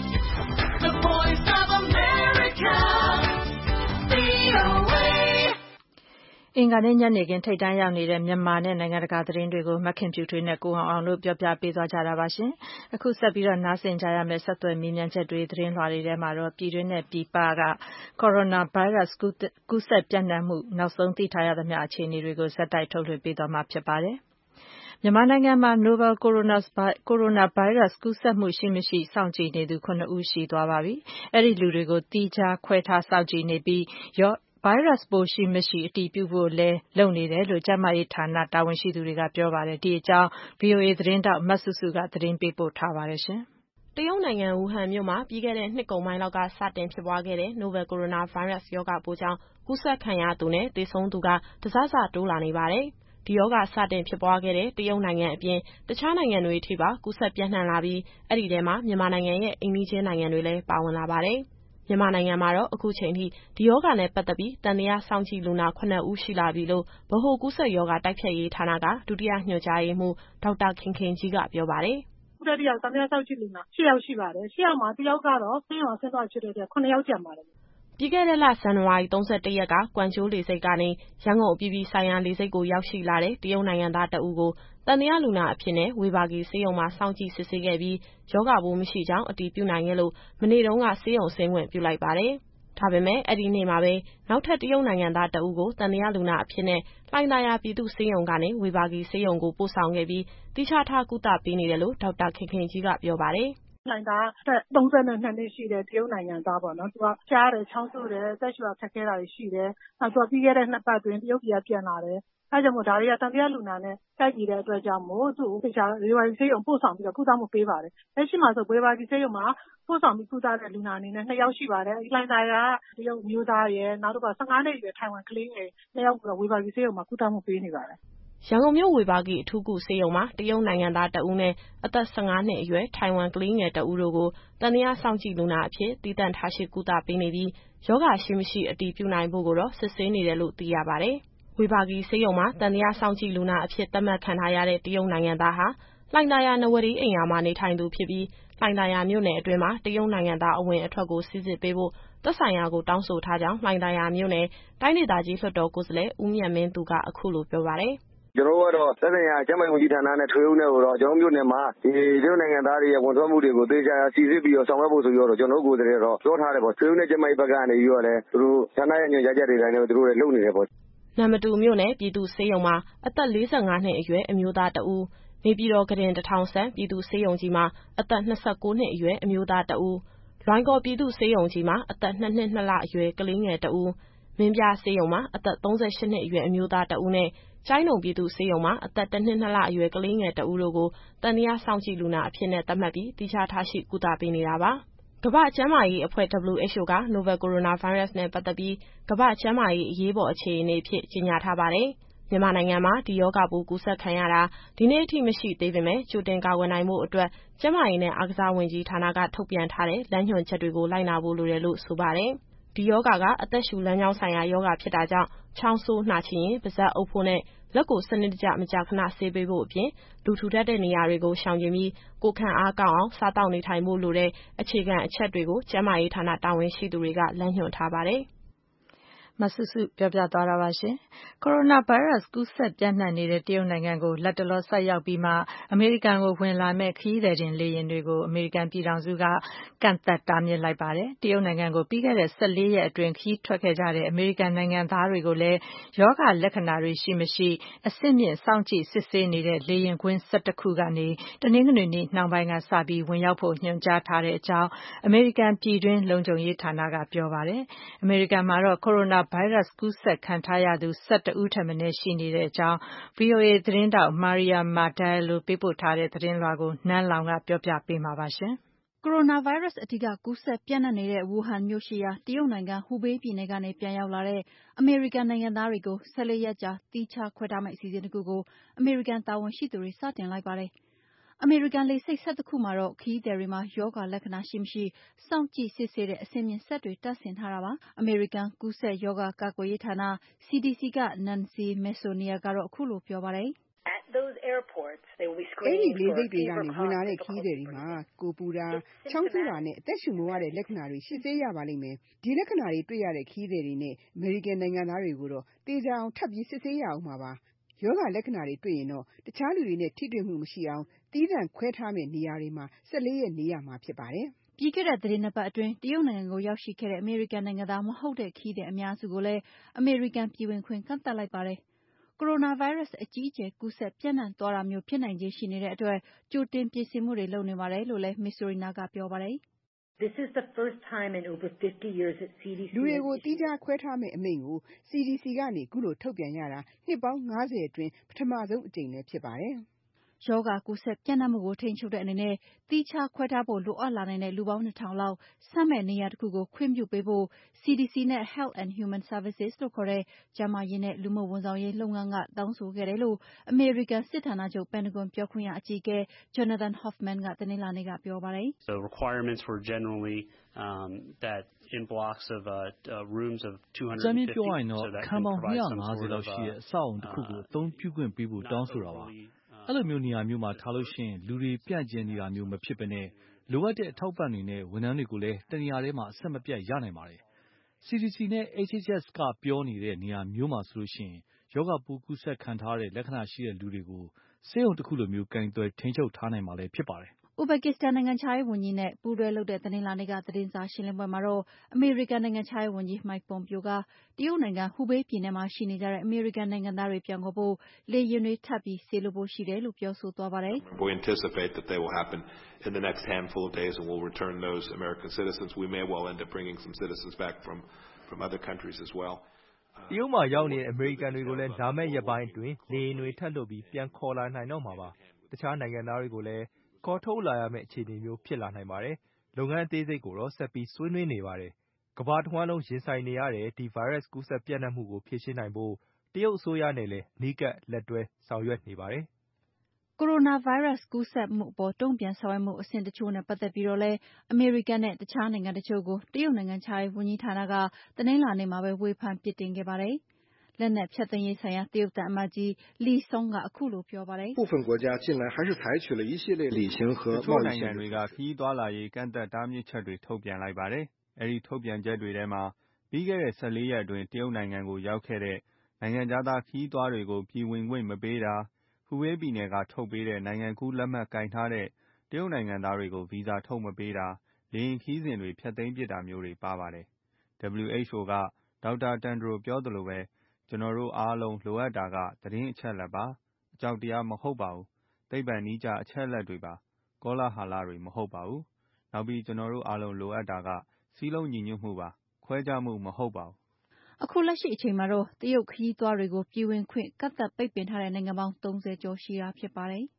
the voice of America, V O A အင်္ဂါနေ့ညနေခင်းထိပ်တန်းရောက်နေတဲ့မြန်မာနဲ့နိုင်ငံတကာသတင်းတွေကိုမခင်ဖြူထွေးနဲ့ကိုအောင်အောင်တို့ပြောပြပေးသွားကြတာပါရှင်။အခုဆက်ပြီးတော့နားဆင်ကြရမယ့်ဆက်သွယ်မေးမြန်းချက်တွေသတင်းလွှာတွေထဲမှာတော့ပြည်တွင်းနဲ့ပြည်ပကကိုရိုနာဗိုင်းရပ်စ်ကူးစက်ပြန့်နှံ့မှုနောက်ဆုံးသိထားရသမျှအခြေအနေတွေကိုဆက်တိုက်ထုတ်လွှင့်ပေးသွားမှာဖြစ်ပါတယ်။မြန်မာနိုင်ငံမှာ Novel Coronavirus ကူးစက်မှုရှိမရှိစောင့်ကြည့်နေသူခုနှစ်ဦးရှိသွားပါပြီ။အဲဒီလူတွေကိုသီးခြားခွဲထားစောင့်ကြည့်နေပြီးရောဗိုင်းရပ်စ်ပိုးရှိမရှိအတည်ပြုဖို့လည်းလုပ်နေတယ်လို့ကျန်းမာရေးဌာနတာဝန်ရှိသူတွေကပြောပါတယ်။ဒီအကြောင်း V O A သတင်းထောက်မစုစုကသတင်းပေးပို့ထားပါတယ်ရှင်။တရုတ်နိုင်ငံဝူဟန်မြို့မှာပြီးခဲ့တဲ့နှစ်ကုန်ပိုင်းလောက်ကစတင်ဖြစ်ပွားခဲ့တဲ့ Novel Coronavirus ရောဂါပိုးကြောင့်ကူးစက်ခံရသူနဲ့သေဆုံးသူကတစစတိုးလာနေပါတယ်။ဒီရောဂါစတင်ဖြစ်ပွားခဲ့တဲ့တရုတ်နိုင်ငံအပြင်တခြားနိုင်ငံတွေထိပါကူးစက်ပြန့်နှံ့လာပြီးအဲ့ဒီထဲမှာမြန်မာနိုင်ငံရဲ့အိမ်နီးချင်းနိုင်ငံတွေလည်းပါဝင်လာပါတယ်။မြန်မာနိုင်ငံမှာတော့အခုချိန်ထိဒီရောဂါနဲ့ပတ်သက်ပြီးသံသယစောင့်ကြည့်လူနာခုနစ်ဦးရှိလာပြီလို့ဗဟိုကူးစက်ရောဂါတိုက်ဖျက်ရေးဌာနကဒုတိယညွှန်ကြားရေးမှူးဒေါက်တာခင်ခင်ကြီးကပြောပါတယ်။ခုတည်းကသံသယစောင့်ကြည့်လူနာ၈ယောက်ရှိပါတယ်။၈ယောက်မှာတစ်ယောက်ကတော့ဆေးရုံဆင်းသွားဖြစ်တဲ့အတွက်ခုနှစ်ယောက်ကျန်ပါတယ်။ပြီးခဲ့တဲ့လဇန်နဝါရီ၃၁ရက်ကကွမ်ကျိုးလေဆိပ်ကနေရန်ကုန်အပြည်ပြည်ဆိုင်ရာလေဆိပ်ကိုရောက်ရှိလာတဲ့တရုတ်နိုင်ငံသားတဦးကိုသံသယလူနာအဖြစ်နဲ့ဝေဘာဂီဆေးရုံမှာစောင့်ကြည့်စစ်ဆေးခဲ့ပြီးရောဂါပိုးမရှိကြောင်းအတည်ပြုနိုင်ခဲ့လို့မနေ့တုန်းကဆေးရုံဆင်းခွင့်ပြုလိုက်ပါတယ်။ဒါပေမဲ့အဲ့ဒီနေ့မှာပဲနောက်ထပ်တရုတ်နိုင်ငံသားတဦးကိုသံသယလူနာအဖြစ်နဲ့လှိုင်သာယာပြည်သူ့ဆေးရုံကနေဝေဘာဂီဆေးရုံကိုပို့ဆောင်ခဲ့ပြီးတိကျထားကုသပေးနေတယ်လို့ဒေါက်တာခင်ခင်ကြီးကပြောပါတယ်။လှိုင်သာအသက်၃၂နှစ်ရှိတဲ့တရုတ်နိုင်ငံသားပေါ့နော်။သူကကြားတယ်၊ချောင်းဆိုးတယ်၊အသက်ရှူရခက်ခဲတာတွေရှိတယ်။နောက်သူကပြီးခဲ့တဲ့နှစ်ပတ်တွင်တရုတ်ပြည်ကပြန်လာတယ်။အဲဒါကြောင့်မို့ဒါတွေကသံသယလူနာနဲ့ကိုက်ညီတဲ့အတွက်ကြောင့်မို့သူ့ကိုသေချာဝေဘာဂီဆေးရုံပို့ဆောင်ပြီးတော့ကုသမှုပေးပါတယ်။လက်ရှိမှာဆိုဝေဘာဂီဆေးရုံမှာပို့ဆောင်ပြီးကုသတဲ့လူနာအနေနဲ့နှစ်ယောက်ရှိပါတယ်။ဒီလှိုင်သာယာကတရုတ်မျိုးသားရယ်နောက်တစ်ခါ၁၅နှစ်အရွယ်ထိုင်ဝမ်ကလေးငယ်နှစ်ယောက်ကိုဝေဘာဂီဆေးရုံမှာကုသမှုပေးနေပါတယ်။ရန်ကုန်မြို့ဝေဘာဂီအထူးကုဆေးရုံမှာတရုတ်နိုင်ငံသားတဦးနဲ့အသက်၁၅နှစ်အရွယ်ထိုင်ဝမ်ကလေးငယ်တဦးတို့ကိုသံသယစောင့်ကြည့်လူနာအဖြစ်သီးသန့်ထားရှိကုသပေးနေပြီးရောဂါရှိမရှိအတည်ပြုနိုင်ဖို့ကိုတော့စစ်ဆေးနေတယ်လို့သိရပါတယ်။ဝေဘာဂီဆေးရုံမှာသံသယစောင့်ကြည့်လူနာအဖြစ်သတ်မှတ်ခံထားရတဲ့တရုတ်နိုင်ငံသားဟာလှိုင်သာယာနဝတီအိမ်ယာမှာနေထိုင်သူဖြစ်ပြီးလှိုင်သာယာမြို့နယ်အတွင်းမှာတရုတ်နိုင်ငံသားအဝင်အထွက်ကိုစိစစ်ပေးဖို့သက်ဆိုင်ရာကိုတောင်းဆိုထားကြောင်းလှိုင်သာယာမြို့နယ်တိုင်းဒေသကြီးလွှတ်တော်ကိုယ်စားလှယ်ဦးမြတ်မင်းသူကအခုလိုပြောပါတယ်။ကျွန်တော်ကတော့သက်ဆိုင်ရာကျန်းမာရေးဝန်ကြီးဌာနနဲ့ထွေအုပ်နဲ့ကိုတော့ကျွန်တော်မြို့နယ်မှာဒီတရုတ်နိုင်ငံသားတွေရဲ့ဝန်ထွက်မှုတွေကိုသေချာစီစစ်ပြီးတော့ဆောင်ရွက်ဖို့ဆိုပြီးတော့ကျွန်တော်ကိုယ်စားလှယ်တော့ပြောထားတယ်ပေါ့။ထွေအုပ်နဲ့ကျန်းမာရေးဘက်ကနေပြီးတော့လည်းသူတို့ဌာနရဲ့ညွှန်ကြားချက်တွေတိုင်းလည်းသူတို့လည်းလုပ်နေတယ်ပေါ့။နမတူမြို့နယ်ပြည်သူ့ဆေးရုံမှာအသက်၄၅နှစ်အရွယ်အမျိုးသားတဦးနေပြည်တော်ကရင်တထောင်ဆန်းပြည်သူ့ဆေးရုံကြီးမှာအသက်၂၉နှစ်အရွယ်အမျိုးသားတဦးလွိုင်ကော်ပြည်သူ့ဆေးရုံကြီးမှာအသက်၂နှစ်၂လအရွယ်ကလေးငယ်တဦးမင်းပြဆေးရုံမှာအသက်၃၈နှစ်အရွယ်အမျိုးသားတဦးနဲ့ကျိုင်းတုံပြည်သူ့ဆေးရုံမှာအသက်တစ်နှစ်နှစ်လအရွယ်ကလေးငယ်တဦးတို့ကိုတန်တရားစောင့်ကြည့်လူနာအဖြစ်နဲ့သတ်မှတ်ပြီးတိကျထားရှိကုသပေးနေတာပါ။ကမ္ဘာ့ကျန်းမာရေးအဖွဲ့ W H O က Novel Coronavirus နဲ့ပတ်သက်ပြီးကမ္ဘာ့ကျန်းမာရေးအရေးပေါ်အခြေအနေအဖြစ်ကြေညာထားပါတယ်။မြန်မာနိုင်ငံမှာဒီရောဂါပိုးကူးစက်ခံရတာဒီနေ့အထိမရှိသေးပေမဲ့ကြိုတင်ကာကွယ်နိုင်ဖို့အတွက်ကျန်းမာရေးနဲ့အားကစားဝန်ကြီးဌာနကထုတ်ပြန်ထားတဲ့လမ်းညွှန်ချက်တွေကိုလိုက်နာဖို့လိုတယ်လို့ဆိုပါတယ်။ဒီရောဂါကအသက်ရှူလမ်းကြောင်းဆိုင်ရာရောဂါဖြစ်တာကြောင့်ချောင်းဆိုးနှာချေရင်ပါးစပ်အုပ်ဖို့နဲ့လက်ကိုစနစ်တကျမကြာခဏဆေးပေးဖို့အပြင်လူထူထပ်တဲ့နေရာတွေကိုရှောင်ကျဉ်ပြီးကိုယ်ခံအားကောင်းအောင်စားသောက်နေထိုင်ဖို့လိုတဲ့အခြေခံအချက်တွေကိုကျန်းမာရေးဌာနတာဝန်ရှိသူတွေကလမ်းညွှန်ထားပါတယ်။မဆုစုပြောပြသွားတာပါရှင်။ ကိုရိုနာဗိုင်းရပ်စ်ကူးစက်ပြန့်နှံ့နေတဲ့တရုတ်နိုင်ငံကိုလတ်တလောဆိုက်ရောက်ပြီးမှအမေရိကန်ကိုဝင်လာမယ့်ခရီးသည်တင်လေယာဉ်တွေကိုအမေရိကန်ပြည်ထောင်စုကကန့်သတ်တားမြစ်လိုက်ပါတယ်။တရုတ်နိုင်ငံကိုပြီးခဲ့တဲ့၁၄ရက်အတွင်းခရီးထွက်ခဲ့ကြတဲ့အမေရိကန်နိုင်ငံသားတွေကိုလည်းရောဂါလက္ခဏာတွေရှိမရှိအဆင့်မြင့်စောင့်ကြည့်စစ်ဆေးနေတဲ့လေယာဉ်ကွင်း၁၁ခုကနေတနင်္ဂနွေနေ့နှောင်းပိုင်းကစပြီးဝင်ရောက်ဖို့ညွှန်ကြားထားတဲ့အကြောင်းအမေရိကန်ပြည်တွင်းလုံခြုံရေးဌာနကပြောပါတယ်။အမေရိကန်မှာတော့ကိုရိုနာဗိုင်းရပ်စ်ကူးစက်ခံထားရသူ၁၁ဦးထက်မနည်းရှိနေတဲ့အကြောင်း ဗွီအိုအေသတင်းထောက် Mariama Diallo ပေးပို့ထားတဲ့သတင်းလွှာကိုနန်းလောင်ဝ်ကပြောပြပေးမှာပါရှင်။ကိုရိုနာဗိုင်းရပ်စ်အဓိကကူးစက်ပြန့်နှံ့နေတဲ့ဝူဟန်မြို့ရှိရာတရုတ်နိုင်ငံဟူဘေးပြည်နယ်ကနေပြန်ရောက်လာတဲ့အမေရိကန်နိုင်ငံသားတွေကို၁၄ရက်ကြာသီးခြားခွဲထားမယ့်အစီအစဉ်တခုကိုအမေရိကန်တာဝန်ရှိသူတွေစတင်လိုက်ပါတယ်။အမေရိကန်လေဆိပ်၁၁ခုမှာတော့ခရီးသည်တွေမှာရောဂါလက္ခဏာရှိမရှိစောင့်ကြည့်စစ်ဆေးတဲ့အဆင့်မြင့်စက်တွေတပ်ဆင်ထားတာပါ။အမေရိကန်ကူးစက်ရောဂါကာကွယ်ရေးဌာန C D C က Nancy Messonnier ကတော့အခုလိုပြောပါတယ်။အဲဒီလေဆိပ်တွေကနေဝင်လာတဲ့ခရီးသည်တွေမှာကိုယ်ပူတာ၊ချောင်းဆိုးတာနဲ့အသက်ရှူမဝတဲ့လက္ခဏာတွေစစ်ဆေးရပါလိမ့်မယ်။ဒီလက္ခဏာတွေတွေ့ရတဲ့ခရီးသည်တွေနဲ့အမေရိကန်နိုင်ငံသားတွေကိုတော့သေချာအောင်ထပ်ပြီးစစ်ဆေးရအောင်ပါပါ။ရောဂါလက္ခဏာတွေတွေ့ရင်တော့တခြားလူတွေနဲ့ထိတွေ့မှုမရှိအောင်သီးသန့်ခွဲထားမယ့်နေရာတွေမှာ၁၄ရက်နေရမှာဖြစ်ပါတယ်။ပြီးခဲ့တဲ့သတင်းနှစ်ပတ်အတွင်းတရုတ်နိုင်ငံကိုရောက်ရှိခဲ့တဲ့အမေရိကန်နိုင်ငံသားမဟုတ်တဲ့ခရီးသည်အများစုကိုလည်းအမေရိကန်ပြည်ဝင်ခွင့်ကန့်သတ်လိုက်ပါတယ်။ကိုရိုနာဗိုင်းရပ်စ်အကြီးအကျယ်ကူးစက်ပြန့်နှံ့သွားတာမျိုးဖြစ်နိုင်ခြေရှိနေတဲ့အတွက်ကြိုတင်ပြင်ဆင်မှုတွေလုပ်နေပါတယ်လို့လည်း Messonnier ကပြောပါတယ်။လူတွေကိုသီးခြားခွဲထားမယ့်အမိန့်ကို C D C ကနေအခုလိုထုတ်ပြန်ရတာနှစ်ပေါင်း၅၀အတွင်းပထမဆုံးအကြိမ်လည်းဖြစ်ပါတယ်။ရောဂါကူးစက်ပြန့်နှံ့မှုကိုထိန်းချုပ်တဲ့အနေနဲ့သီးခြားခွဲထားဖို့လိုအပ်လာနိုင်တဲ့လူပေါင်းနှစ်ထောင်လောက်ဆန့်မယ့်နေရာတခုကိုခွင့်ပြုပေးဖို့ C D C နဲ့ Health and Human Services လို့ခေါ်တဲ့ကျန်းမာရေးနဲ့လူမှုဝန်ဆောင်ရေးလုပ်ငန်းကတောင်းဆိုခဲ့တယ်လို့အမေရိကန်စစ်ဌာနချုပ်ပန်တဂွန်ပြောခွင့်ရအကြီးအကဲ Jonathan Hoffman ကတနင်္လာနေ့ကပြောပါတယ်။ The requirements were generally um, that in blocks of uh, uh, rooms of two hundred fifty ပြောရရင်တော့ခန်းပေါင်း၂၅၀လောက်ရှိတဲ့အဆောက်အအုံတစ်ခုကိုအသုံးပြုခွင့်ပေးဖို့တောင်းဆိုတာပါ။အဲ့လိုမျိုးနေရာမျိုးမှာထားလို့ရှိရင်လူတွေပြန့်ကျင်နေတာမျိုးမဖြစ်ဘဲနဲ့လိုအပ်တဲ့အထောက်ပံ့တွေနဲ့ဝန်ထမ်းတွေကိုလည်းတနေရာထဲမှာအဆက်မပြတ်ရနိုင်ပါတယ်။ C D C နဲ့ H H S ကပြောနေတဲ့နေရာမျိုးမှာဆိုလို့ရှိရင်ရောဂါပိုးကူးစက်ခံထားရတဲ့လက္ခဏာရှိတဲ့လူတွေကိုဆေးရုံတစ်ခုလိုမျိုးကင်တွယ်ထိန်းချုပ်ထားနိုင်မှာလည်းဖြစ်ပါတယ်။ဥဇဘက်ကစ္စတန်နိုင်ငံခြားရေးဝန်ကြီးနဲ့ပူးတွဲလုပ်တဲ့တနင်္လာနေ့ကသတင်းစာရှင်းလင်းပွဲမှာတော့အမေရိကန်နိုင်ငံခြားရေးဝန်ကြီး Mike Pompeo ကတရုတ်နိုင်ငံဟူဘေးပြည်နယ်မှာရှိနေကြတဲ့အမေရိကန်နိုင်ငံသားတွေပြန်ခေါ်ဖို့လေယာဉ်တွေထပ်ပြီးစေလွှတ်ဖို့ရှိတယ်လို့ပြောဆိုသွားပါတယ်။ We anticipate that they will happen in the next handful of days and we'll return those American citizens. We may well end up bringing some citizens back from from other countries as well. တရုတ်မှာရောက်နေတဲ့အမေရိကန်တွေကိုလည်းလာမယ့်ရက်ပိုင်းအတွင်းလေယာဉ်တွေထပ်လွှတ်ပြီးပြန်ခေါ်လာနိုင်တော့မှာပါ။တခြားနိုင်ငံသားတွေကိုလည်းခေါ်ထုတ်လာရမယ့်အခြေအနေမျိုးဖြစ်လာနိုင်ပါတယ်။လုပ်ငန်းအသေးစိတ်ကိုတော့ဆက်ပြီးဆွေးနွေးနေပါတယ်။ကမ္ဘာတဝန်းလုံးရင်ဆိုင်နေရတဲ့ဒီဗိုင်းရပ်စ်ကူးစက်ပြန့်နှံ့မှုကိုဖြေရှင်းနိုင်ဖို့တရုတ်အစိုးရနဲ့လည်းအနီးကပ်လက်တွဲဆောင်ရွက်နေပါတယ်။ကိုရိုနာဗိုင်းရပ်စ်ကူးစက်မှုအပေါ်တုံ့ပြန်ဆောင်ရွက်မှုအဆင့်တချို့နဲ့ပတ်သက်ပြီးတော့လည်းအမေရိကန်နဲ့တခြားနိုင်ငံတချို့ကိုတရုတ်နိုင်ငံခြားရေးဝန်ကြီးဌာနကတနင်္လာနေ့မှာပဲဝေဖန်ပြစ်တင်ခဲ့ပါတယ်။လက်နက်ဖြတ်သိမ်းရေးဆိုင်ရာတရုတ်သံအမတ်ကြီးလီဆုံကအခုလိုပြောပါတယ်部分国家近来还是采取了一系列旅行和贸易နိုင်ငံတွေကခရီးသွားလာရေးကန့်သက်တားမြစ်ချက်တွေထုတ်ပြန်လိုက်ပါတယ်။အဲဒီထုတ်ပြန်ချက်တွေထဲမှာပြီးခဲ့တဲ့၁၄ရက်အတွင်းတရုတ်နိုင်ငံကိုရောက်ခဲ့တဲ့နိုင်ငံခြားသားခရီးသွားတွေကိုပြည်ဝင်ခွင့်မပေးတာဟူဝေးပြည်နယ်ကထုတ်ပေးတဲ့နိုင်ငံကူးလက်မှတ်ကင်ထားတဲ့တရုတ်နိုင်ငံသားတွေကိုဗီဇာထုတ်မပေးတာလေယာဉ်ခရီးစဉ်တွေဖျက်သိမ်းပစ်တာမျိုးတွေပါပါတယ်။ W H O ကဒေါက်တာတန်ဒရိုပြောသလိုပဲကျွန်တော်တို့အားလုံးလိုအပ်တာကသတင်းအချက်အလက်ပါအကြောက်တရားမဟုတ်ပါဘူးသိပ္ပံနည်းကျအချက်အလက်တွေပါကောလာဟလတွေမဟုတ်ပါဘူးနောက်ပြီးကျွန်တော်တို့အားလုံးလိုအပ်တာကစီးလုံးညီညွတ်မှုပါခွဲခြားမှုမဟုတ်ပါဘူးအခုလက်ရှိအချိန်မှာတော့တရုတ်ခရီးသွားတွေကိုပြည်ဝင်ခွင့်ကန့်သတ်ပိတ်ပင်ထားတဲ့နိုင်ငံပေါင်းသုံးဆယ်ကျော်ရှိတာဖြစ်ပါတယ်။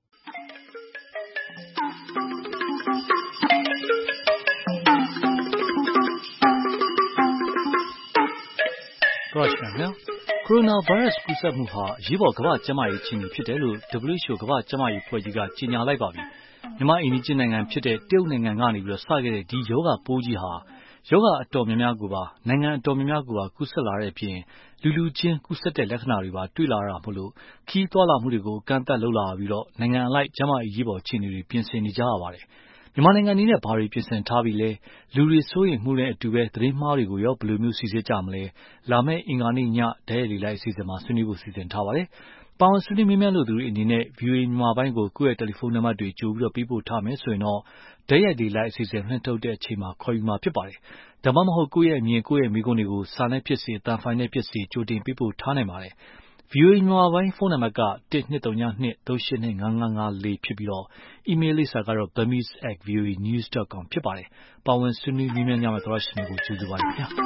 ကိုရိုနာဗိုင်းရပ်စ်ကူးစက်မှုဟာအရေးပေါ်ကမ္ဘာ့ကျန်းမာရေးအခြေအနေဖြစ်တယ်လို့ W H O ကမ္ဘာ့ကျန်းမာရေးအဖွဲ့ကြီးကကြေညာလိုက်ပါပြီ။မြန်မာအိမ်နီးချင်းနိုင်ငံဖြစ်တဲ့တရုတ်နိုင်ငံကနေပြီးတော့စခဲ့တဲ့ဒီရောဂါပိုးကြီးဟာရောဂါအတော်များများကိုပါနိုင်ငံအတော်များများကိုပါကူးစက်လာတဲ့အပြင်လူလူချင်းကူးစက်တဲ့လက္ခဏာတွေပါတွေ့လာရတာမို့လို့ခီးသွွာလာမှုတွေကိုကန့်သတ်လုပ်လာပြီးတော့နိုင်ငံအလိုက်ကျန်းမာရေးပေါ်အခြေအနေတွေပြင်ဆင်နေကြရပါတယ်။မြန်မာနိုင်ငံအနေနဲ့ဘာတွေပြင်ဆင်ထားပြီးလဲလူတွေစိုးရိမ်မှုနဲ့အတူပဲသတင်းမှားတွေကိုရောဘယ်လိုမျိုးစီစစ်ကြမလဲလာမယ့်အင်္ဂါနေ့ညဓာတ်ရိုက်လေလိုက်အစီအစဉ်မှာဆွေးနွေးဖို့စီစဉ်ထားပါတယ်။ပါဝင်ဆွေးနွေးမေးမြန်းလို့သူတွေအနေနဲ့ V O A မြန်မာပိုင်းကိုကိုယ့်ရဲ့တယ်လီဖုန်းနံပါတ်တွေကြိုပြီးတော့ပေးပို့ထားမယ်ဆိုရင်တော့ဓာတ်ရိုက်လေလိုက်အစီအစဉ်လွှင့်ထုတ်တဲ့အချိန်မှာခေါ်ယူမှာဖြစ်ပါတယ်။ဒါမှမဟုတ်ကိုယ့်ရဲ့အမြင်ကိုယ့်ရဲ့မိကုန်းတွေကိုစာနဲ့ဖြစ်စေအသံဖိုင်နဲ့ဖြစ်စေကြိုတင်ပေးပို့ထားနိုင်ပါတယ်။ V O A မြန်မာပိုင်းဖုန်းနံပါတ်ကတစ်နှစ်သုံးညနှစ်သုံးရှစ်နှစ်ငါးငါးငါးလေးဖြစ်ပြီးတော့အီးမေးလ်လိပ်စာကတော့ burmese at voanews dot com ဖြစ်ပါတယ်။ပါဝင်ဆွေးနွေးမေးမြန်းကြမယ့်သောရရှင်တွေကိုကျေးဇူးပါခင်ဗျာ။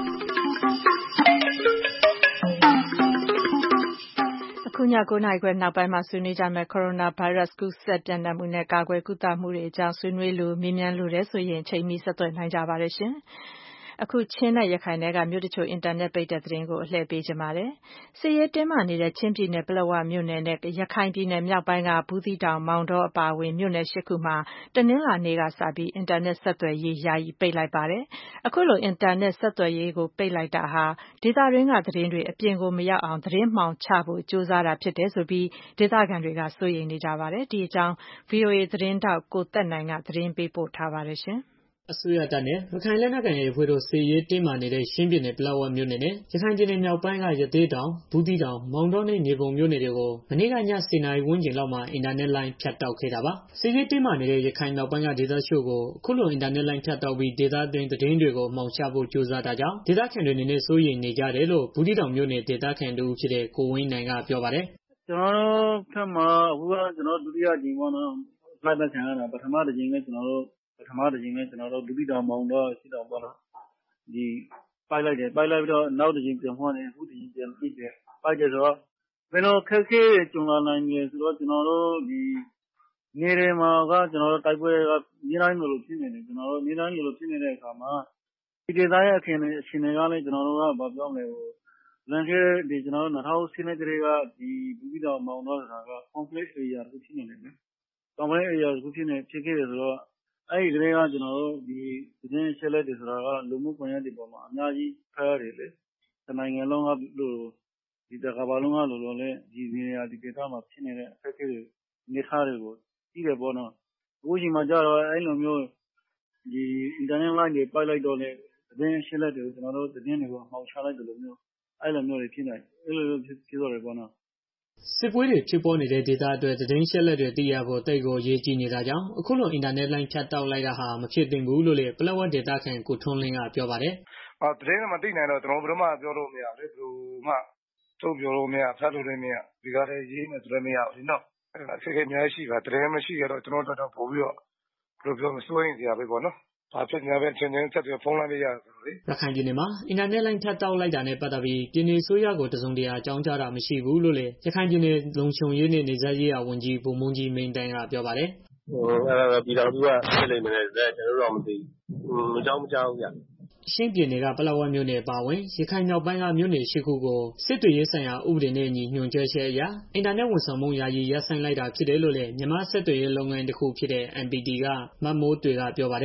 အခုညကိုးနာရီခွဲနောက်ပိုင်းမှာဆွေးနွေးကြမယ့်ကိုရိုနာဗိုင်းရပ်စ်ကူးစက်ပြန့်နှံ့မှုနဲ့ကာကွယ်ကုသမှုတွေအကြောင်းဆွေးနွေးလို့မေးမြန်းလို့ရဆိုရင်ချိန်မီဆက်သွယ်နိုင်ကြပါတယ်ရှင်။အခုချင်းနဲ့ရခိုင်တွေကမြို့တချို့အင်တာနက်ပိတ်တဲ့သတင်းကိုအလှည့်ပေးချင်ပါတယ်။စစ်ရေးတင်းမာနေတဲ့ချင်းပြည်နယ်ပလက်ဝမြို့နယ်နဲ့ရခိုင်ပြည်နယ်မြောက်ပိုင်းကဘူးသီးတောင်မောင်တောအပါအဝင်မြို့နယ်ရှစ်ခုမှာတနင်္လာနေ့ကစပြီးအင်တာနက်ဆက်သွယ်ရေးယာယီပိတ်လိုက်ပါတယ်။အခုလိုအင်တာနက်ဆက်သွယ်ရေးကိုပိတ်လိုက်တာဟာဒေသတွင်းကသတင်းတွေအပြင်ကိုမရောက်အောင်သတင်းမှောင်ချဖို့ကြိုးစားတာဖြစ်တယ်ဆိုပြီးဒေသခံတွေကစိုးရိမ်နေကြပါတယ်။ဒီအကြောင်း V O A သတင်းထောက်ကိုသက်နိုင်ကသတင်းပေးပို့ထားပါတယ်ရှင်။အစိုးရတပ်နဲ့ရခိုင်လက်နက်ကိုင်အဖွဲ့တို့စစ်ရေးတင်းမာနေတဲ့ရှင်းပြည်နယ်ပလက်ဝမြို့နယ်နဲ့ရခိုင်ပြည်နယ်မြောက်ပိုင်းကရသေးတောင်ဘူးသီးတောင်မောင်တောနဲ့မြေပုံမြို့နယ်တွေကိုမနေ့ကညဆယ်နာရီဝန်းကျင်လောက်မှာအင်တာနက်လိုင်းဖြတ်တောက်ခဲ့တာပါစစ်ရေးတင်းမာနေတဲ့ရခိုင်မြောက်ပိုင်းကဒေသချို့ကိုအခုလိုအင်တာနက်လိုင်းဖြတ်တောက်ပြီးဒေသတွင်းသတင်းတွေကိုမှောင်ချဖို့ကြိုးစားတာကြောင့်ဒေသခံတွေအနေနဲ့စိုးရိမ်နေကြတယ်လို့ဘူးသီးတောင်မြို့နယ်ဒေသခံတူဖြစ်တဲ့ကိုဝင်းနိုင်ကပြောပါတယ်ကျွန်တော်တို့ဖက်မှာအခုကကျွန်တော်ဒုတိယကြိမ်ပေါ့နော်လိုက်ပတ်ခံရတာပထမတစ်ကြိမ်ကကျွန်တော်တို့ပထမတစ်ကြိမ်ကကျွန်တော်တို့ဘူးသီးတောင်မောင်တော့ရှိတော့ပေါ့နော်ဒီပိုက်လိုက်တယ်ပိုက်လိုက်ပြီးတော့နောက်တစ်ကြိမ်ပြန်ဖွင့်တယ်အခုတစ်ကြိမ်ပြန်ပြစ်တယ်ပိုက်တယ်ဆိုတော့ဘယ်လိုခက်ခဲကြုံလာနိုင်လဲဆိုတော့ကျွန်တော်တို့ဒီနေရာမှာကကျွန်တော်တို့တိုက်ပွဲကနေတိုင်းလိုလိုဖြစ်နေတယ်ကျွန်တော်တို့နေတိုင်းလိုလိုဖြစ်နေတဲ့အခါမှာဒီဒေသရဲ့အခင်းအရှင်တွေကလည်းကျွန်တော်တို့ကဘာပြောမလဲဟိုလန်ခဲဒီကျွန်တော်တို့နှစ်ထောင်ဆင်းနေတဲ့ကဒီဘူးသီးတောင်မောင်တော့ဆိုတာက complex area တခုဖြစ်နေတယ်နော် complex area တခုဖြစ်နေဖြစ်ခဲ့တယ်ဆိုတော့အဲ့ဒီကလေးကကျွန်တော်တို့ဒီသတင်းချက်လက်တွေဆိုတာကလူမှုကွန်ရက်တွေပေါ်မှာအများကြီးဖတ်ရတယ်လေတနိုင်ငံလုံးကလို့ဒီတကဘာလုံးကလို့လို့လေဒီနေရာဒီဒေသမှာဖြစ်နေတဲ့အခက်အခဲတွေနေထားတွေကိုကြည့်တယ်ပေါ့နော်အခုချိန်မှာကျတော့အဲ့လိုမျိုးဒီ internet line တွေပိုက်လိုက်တော့လေသတင်းချက်လက်တွေကိုကျွန်တော်တို့သတင်းတွေကိုမှောင်ချလိုက်တယ်လို့မျိုးအဲ့လိုမျိုးတွေဖြစ်နေအဲ့လိုမျိုးဖြစ်တော့တယ်ပေါ့နော်စစ်ပွဲတွေဖြစ်ပေါ်နေတဲ့ဒေသအတွက်သတင်းရှင်းလက်တွေသိရဖို့တိတ်ကိုရေးကြည့်နေတာကြောင့်အခုလိုအင်တာနက်လိုင်းဖြတ်တောက်လိုက်တာဟာမဖြစ်သင့်ဘူးလို့လေပလက်ဝဒေသခံကိုထွန်းလင်းကပြောပါတယ်။အော်သတင်းမသိနိုင်တော့ကျွန်တော်ဘယ်တော့မှပြောလို့မရဘူးလေဘယ်လိုမှထုတ်ပြောလို့မရဖတ်လို့လည်းမရဒီကားလေးရေးနေတယ်မရဘူးနော်အဲ့ဒါဆက်ခဲ့အများကြီးရှိပါသတင်းမရှိရတော့ကျွန်တော်တို့တော့ပို့ပြီးတော့ဘယ်လိုပြောမစိုးရင်စရာပဲပေါ့နော်ဘာဖြစ်ညာပဲချင်းချင်းဆက်ပြီးဖုန်းလိုက်ရဆိုလေရခိုင်ပြည်နယ်မှာအင်တာနက်လိုင်းဖြတ်တောက်လိုက်တာနဲ့ပတ်သက်ပြီးပြည်내ဆိုရကိုတစုံတရာအကြောင်းကြားတာမရှိဘူးလို့လေရခိုင်ပြည်နယ်လုံခြုံရေးနဲ့နေစားရေးဝန်ကြီးဗိုလ်မှူးကြီးမင်းတိုင်ကပြောပါတယ်ဟိုအဲ့ဒါပြည်တော်စုကဖြစ်နေတယ်လက်ကျွန်တော်တို့တော့မသိဘူးမကြောက်မကြောက်ကြရှင်းပြည်နယ်ကပလက်ဝမြို့နယ်ပါဝင်ရခိုင်မြောက်ပိုင်းကမြို့နယ်ရှိခုကိုစစ်တွေရေးဆိုင်ရာဥပဒေနဲ့အညီညွှန်ကြားချက်အရအင်တာနက်ဝန်ဆောင်မှုယာယီရပ်ဆိုင်းလိုက်တာဖြစ်တယ်လို့လည်းမြန်မာစစ်တွေရေးလုပ်ငန်းတစ်ခုဖြစ်တဲ့ M P T ကမတ်မိုးတွေကပြောပါတယ်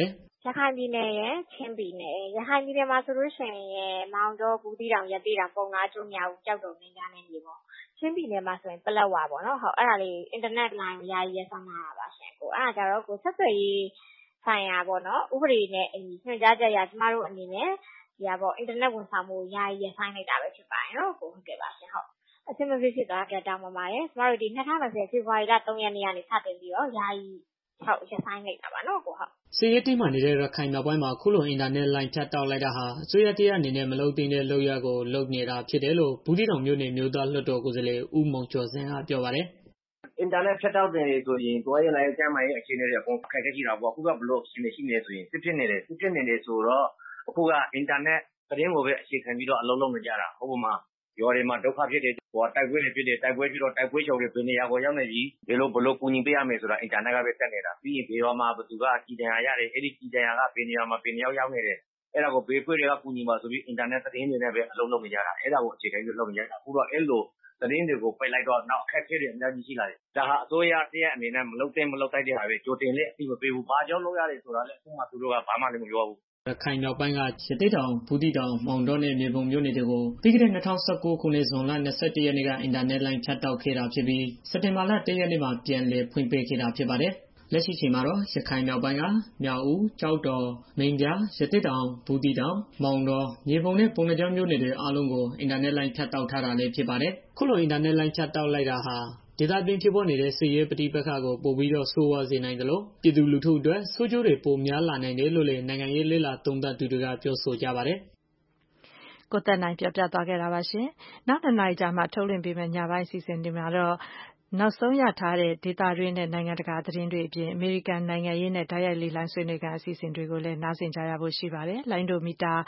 ရခိုင်ပြည်နယ်ရယ်ချင်းပြည်နယ်ရခိုင်ပြည်နယ်မှာဆိုလို့ရှိရင်မောင်တောဘူးတီတောင်ရသေးတောင်ပုံနာကျုံမြောက်ကြောက်တော်မင်းသားနဲ့နေပေါ့ချင်းပြည်နယ်မှာဆိုရင်ပလက်ဝါပေါ့နော်ဟုတ်အဲ့ဒါလေးအင်တာနက်လိုင်းယာယီရဆောင်လာတာပါရှင်ကိုအဲ့ဒါကြတော့ကိုဆက်သွယ်ရေးဆိုင်ရာပေါ့နော်ဥပဒေနဲ့အညီညွှန်ကြားချက်အရကျမတို့အနေနဲ့ဒီဟာပေါ့အင်တာနက်ဝန်ဆောင်မှုယာယီရဆိုင်လိုက်တာပဲဖြစ်ပါတယ်နော်ကိုဟုတ်ကဲ့ပါရှင်ဟုတ်အဆင်မပြေဖြစ်သွားကြတောင်းပါပါတယ်ကျမတို့ဒီ၂၀၂၀ဖေဖော်ဝါရီလ၃ရက်နေ့ကနေစတင်ပြီးတော့ယာယီဟုတ်ရဆိုင်လိုက်တာပါနော်ကိုဟုတ်စစ်ရေးတင်းမာနေတဲ့ရခိုင်မြောက်ပိုင်းမှာခုလိုအင်တာနက်လိုင်းဖြတ်တောက်လိုက်တာဟာအစိုးရတရားအနေနဲ့မလုပ်သင့်တဲ့လုပ်ရကိုလုပ်နေတာဖြစ်တယ်လို့ဘူးတီတောင်မြို့နယ်မြို့သားလွှတ်တော်ကိုယ်စားလှယ်ဦးမောင်ကျော်စင်ကပြောပါတယ်အင်တာနက်ဖြတ်တောက်တယ်ဆိုရင်တွားရလိုက်ကျမ်းမာရေးအခြေအနေတွေအကုန်ခက်ခဲရှိတာပေါ့အခုကဘလို့အခြေအနေရှိနေဆိုရင်စစ်ဖြစ်နေတယ်စစ်ဖြစ်နေတယ်ဆိုတော့အခုကအင်တာနက်သတင်းကိုပဲအခြေခံပြီးတော့အလုံးလုံးနေကြတာဟုတ်ပါမှာရော်တွေမှာဒုက္ခဖြစ်တယ်ဟိုတိုက်ပွဲတွေဖြစ်တယ်တိုက်ပွဲပြီးတော့တိုက်ပွဲချုပ်တွေဘယ်နေရာကိုရောက်နေပြီဘယ်လိုဘလို့ကူညီပေးရမယ်ဆိုတာအင်တာနက်ကပဲတက်နေတာပြီးရင်ဘယ်ရောမှာဘသူကကြည်တံရရတယ်အဲ့ဒီကြည်တံရကဘယ်နေရာမှာဘယ်နေရာရောက်နေတယ်အဲ့ဒါကိုဘေးဖွဲ့တွေကကူညီပါဆိုပြီးအင်တာနက်သတင်းတွေနဲ့ပဲအလုံးလုံးနေကြတာအဲ့ဒါကိုအခြေခံပြီးလုပ်နေကြတာအခုတော့အဲ့လိုသတင်းတွေကိုပိတ်လိုက်တော့နောက်အခက်အခဲတွေအများကြီးရှိလာတယ်ဒါဟာအစိုးရတရားအနေနဲ့မလုပ်တဲ့မလုပ်တိုက်တဲ့ဟာပဲကြိုတင်လက်အသိမပေးဘူးဘာကြောင့်လုပ်ရတယ်ဆိုတာလည်းအခုမှသူတို့ကဘာမှလည်းမပြောဘူးရခိုင်မြောက်ပိုင်းကရသေ့တောင်ဘူးတီတောင်မောင်တောနဲ့မြေပုံမြို့နယ်တွေကိုပြီးခဲ့တဲ့၂၀၁၉ခုနှစ်ဇွန်လ၂၁ရက်နေ့ကအင်တာနက်လိုင်းဖြတ်တောက်ခဲ့တာဖြစ်ပြီးစက်တင်ဘာလ၁ရက်နေ့မှာပြန်လည်ဖွင့်ပေးခဲ့တာဖြစ်ပါတယ်လက်ရှိချိန်မှာတော့ရခိုင်မြောက်ပိုင်းကမြောက်ဦးကြောက်တော်မင်းပြရသေ့တောင်ဘူးတီတောင်မောင်တောမြေပုံနဲ့ပုံနှကြောင်းမြို့နယ်တွေအားလုံးကိုအင်တာနက်လိုင်းဖြတ်တောက်ထားတာလည်းဖြစ်ပါတယ်ခုလိုအင်တာနက်လိုင်းဖြတ်တောက်လိုက်တာဟာဒေသတွင်းဖြစ်ပေါ်နေတဲ့စစ်ရေးပဋိပက္ခကိုပိုပြီးတော့ဆိုးဝါးစေနိုင်တယ်လို့ပြည်သူလူထုအတွက်ဆိုးကျိုးတွေပိုများလာနိုင်တယ်လို့လည်းနိုင်ငံရေးလေ့လာသုံးသပ်သူတွေကပြောဆိုကြပါတယ်ကိုသက်နိုင်ပြောပြသွားခဲ့တာပါရှင်နောက်တစ်နာရီကြာမှထုတ်လွှင့်ပေးမယ့်ညပိုင်းစီစဉ်တွေမှာတော့နောက်ဆုံးရထားတဲ့ဒေတာတွင်းနဲ့နိုင်ငံတကာသတင်းတွေအပြင်အမေရိကန်နိုင်ငံရေးနဲ့ဓာတ်ရိုက်လေလံဆွေးနွေးကအစီအစဉ်တွေကိုလည်းနားဆင်ကြရဖို့ရှိပါတယ်။လိုင်းဒိုမီတာ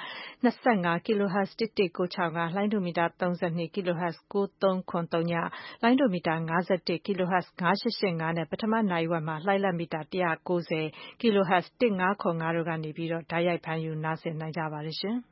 25 kilohertz တစ်တစ်ကို၆၅လိုင်းဒိုမီတာ32 kilohertz 93ခွန်၃ညလိုင်းဒိုမီတာ51 kilohertz 9885နဲ့ပထမနိုင်ဝက်မှာလှိုင်းလက်မီတာ190 kilohertz 15ခွန်၅တို့ကနေပြီးတော့ဓာတ်ရိုက်ဖမ်းယူနားဆင်နိုင်ကြပါတယ်ရှင်။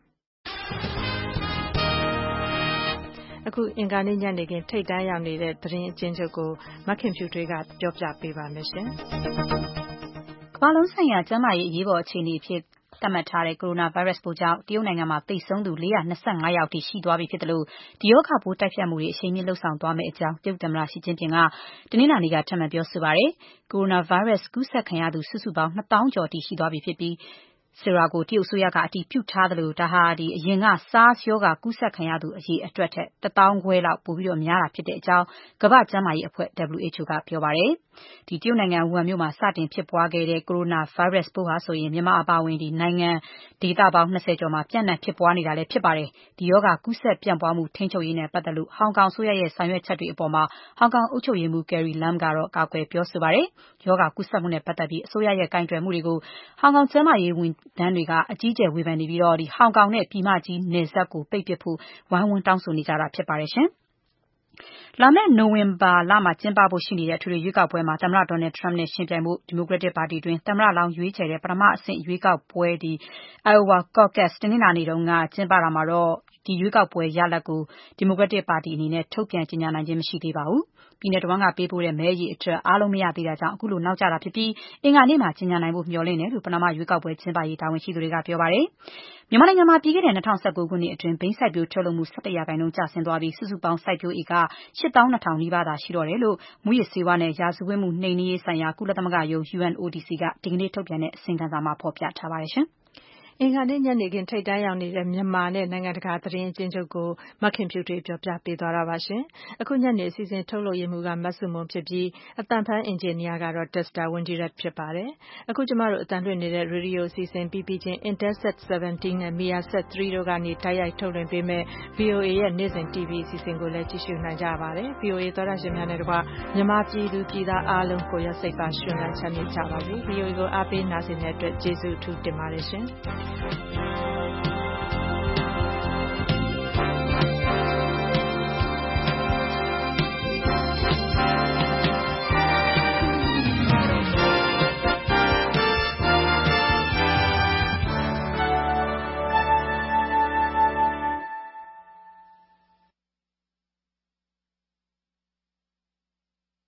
အခုအင်္ဂါနေ့ညနေခင်းထိတ်တန်းရောက်နေတဲ့သတင်းအကျဉ်းချုပ်ကိုမခင်ဖြူထွေးကပြောပြပေးပါမယ်ရှင်။ကမ္ဘာလုံးဆိုင်ရာကျန်းမာရေးအရေးပေါ်အခြေအနေအဖြစ်သတ်မှတ်ထားတဲ့ကိုရိုနာဗိုင်းရပ်စ်ပိုးကြောင့်တရုတ်နိုင်ငံမှာသေဆုံးသူ၄၂၅ယောက်ထိရှိသွားပြီဖြစ်တယ်လို့ဒီရောဂါပိုးတိုက်ဖျက်မှုတွေအရှိန်မြင့်လှုပ်ဆောင်သွားမယ့်အကြောင်းတရုတ်သမ္မတရှီကျင်းပင်ကတနင်္လာနေ့ကထပ်မံပြောဆိုပါတယ်။ကိုရိုနာဗိုင်းရပ်စ်ကူးစက်ခံရသူစုစုပေါင်းနှစ်သောင်းကျော်ထိရှိသွားပြီဖြစ်ပြီးဆိုတာကိုတရုတ်အစိုးရကအတည်ပြုထားသလိုဒါဟာဒီအရင်က SARS ရောဂါကူးစက်ခံရသူအရေအတွက်ထက်တစ်သောင်းခွဲလောက်ပိုပြီးတော့များတာဖြစ်တဲ့အကြောင်းကမ္ဘာ့ကျန်းမာရေးအဖွဲ့ W H O ကပြောပါတယ်။ဒီတရုတ်နိုင်ငံဝူဟန်မြို့မှာစတင်ဖြစ်ပွားခဲ့တဲ့ကိုရိုနာဗိုင်းရပ်စ်ပိုးဟာဆိုရင်မြန်မာအပါအဝင်ဒီနိုင်ငံဒေသပေါင်း၂၀ကျော်မှာပြန့်နှံ့ဖြစ်ပွားနေတာလည်းဖြစ်ပါတယ်။ဒီရောဂါကူးစက်ပြန့်ပွားမှုထိန်းချုပ်ရေးနဲ့ပတ်သက်လို့ဟောင်ကောင်ဆိုရရဲ့ဆောင်ရွက်ချက်တွေအပေါ်မှာဟောင်ကောင်အုပ်ချုပ်ရေးမှူး Carrie Lam ကတော့ကာကွယ်ပြောဆိုပါတယ်။ရောဂါကူးစက်မှုနဲ့ပတ်သက်ပြီးအစိုးရရဲ့ကန့်ကွက်မှုတွေကိုဟောင်ကောင်ကျန်းမာရေးဝန်ထမ်းတွေကအကြီးအကျယ်ဝေဖန်နေပြီးတော့ဒီဟောင်ကောင်နဲ့ပြည်မကြီးနယ်စပ်ကိုပိတ်ပစ်ဖို့ဝိုင်းဝန်းတောင်းဆိုနေကြတာဖြစ်ပါတယ်ရှင်။လာမယ့်နိုဝင်ဘာလမှာကျင်းပဖို့ရှိနေတဲ့အထွေထွေရွေးကောက်ပွဲမှာသမ္မတ Donald Trump နဲ့ရှင်ပြိုင်ဖို့ဒီမိုကရက်တစ်ပါတီတွင်သမ္မတလောင်းရွေးချယ်တဲ့ပထမအဆင့်ရွေးကောက်ပွဲဒီ Iowa Caucus တနင်္လာနေ့တုန်းကကျင်းပတာမှာတော့ဒီရွေးကောက်ပွဲရလဒ်ကိုဒီမိုကရက်တစ်ပါတီအနေနဲ့ထုတ်ပြန်ကြေညာနိုင်ခြင်းမရှိသေးပါဘူး။ပြည်내တဝန်းကပေးပို့တဲ့မဲရီအတွက်အားလုံးမရသေးတာကြောင့်အခုလိုနောက်ကျတာဖြစ်ပြီးအင်္ဂါနေ့မှာကြေညာနိုင်ဖို့မျှော်လင့်တယ်လို့ပဏာမရွေးကောက်ပွဲကျင်းပရေးတာဝန်ရှိသူတွေကပြောပါတယ်။မြန်မာနိုင်ငံမှာပြီးခဲ့တဲ့၂၀၁၉ခုနှစ်အတွင်းဘိန်းစိုက်ပျိုးထုတ်လုပ်မှု၁၁ရာခိုင်နှုန်းကျဆင်းသွားပြီးစုစုပေါင်းစိုက်ပျိုးဧက၈သောင်း၂ထောင်နီးပါးသာရှိတော့တယ်လို့မူးယစ်ဆေးဝါးနဲ့ရာဇဝတ်မှုနှိမ်နင်းရေးဆိုင်ရာကုလသမဂ္ဂရုံး U N O D C ကဒီကနေ့ထုတ်ပြန်တဲ့အစီရင်ခံစာမှာဖော်ပြထားပါတယ်ရှင်။အင်္ဂါနေ့ညနေခင်းထိတ်တန်းရောက်နေတဲ့မြန်မာနဲ့နိုင်ငံတကာသတင်းအကျဉ်းချုပ်ကိုမခင်ဖြူထွေးပြောပြပေးသွားတာပါရှင်။အခုညနေအစီအစဉ်ထုတ်လုပ်ရမှုကမဆုမွန်ဖြစ်ပြီးအတန်ဖန်အင်ဂျင်နီယာကတော့ Dexter Winjirat ဖြစ်ပါတယ်။အခုကျမတို့အတန်လွှင့်နေတဲ့ရေဒီယိုအစီအစဉ်ပြီးပြီးချင်း Intelsat seventeen နဲ့ Measat threeတို့ကနေတိုက်ရိုက်ထုတ်လွှင့်ပေးမဲ့ V O A ရဲ့နေ့စဉ် T V အစီအစဉ်ကိုလည်းကြည့်ရှုနိုင်ကြပါတယ်။ V O A သောတာရှင်များနဲ့တကွမြန်မာပြည်သူပြည်သားအားလုံးကိုရစိတ်ပါရှင်လန်းချမ်းမြေ့ကြပါစေ။ V O A ကိုအားပေးနားဆင်တဲ့အတွက်ကျေးဇူးအထူးတင်ပါတယ်ရှင်။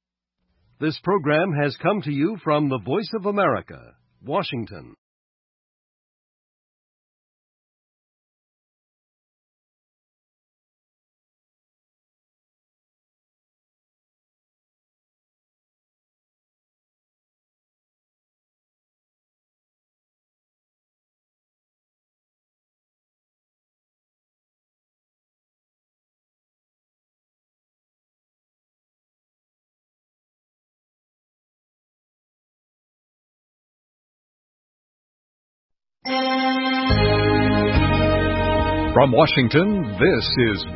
This program has come to you from the Voice of America, Washington. From Washington, this is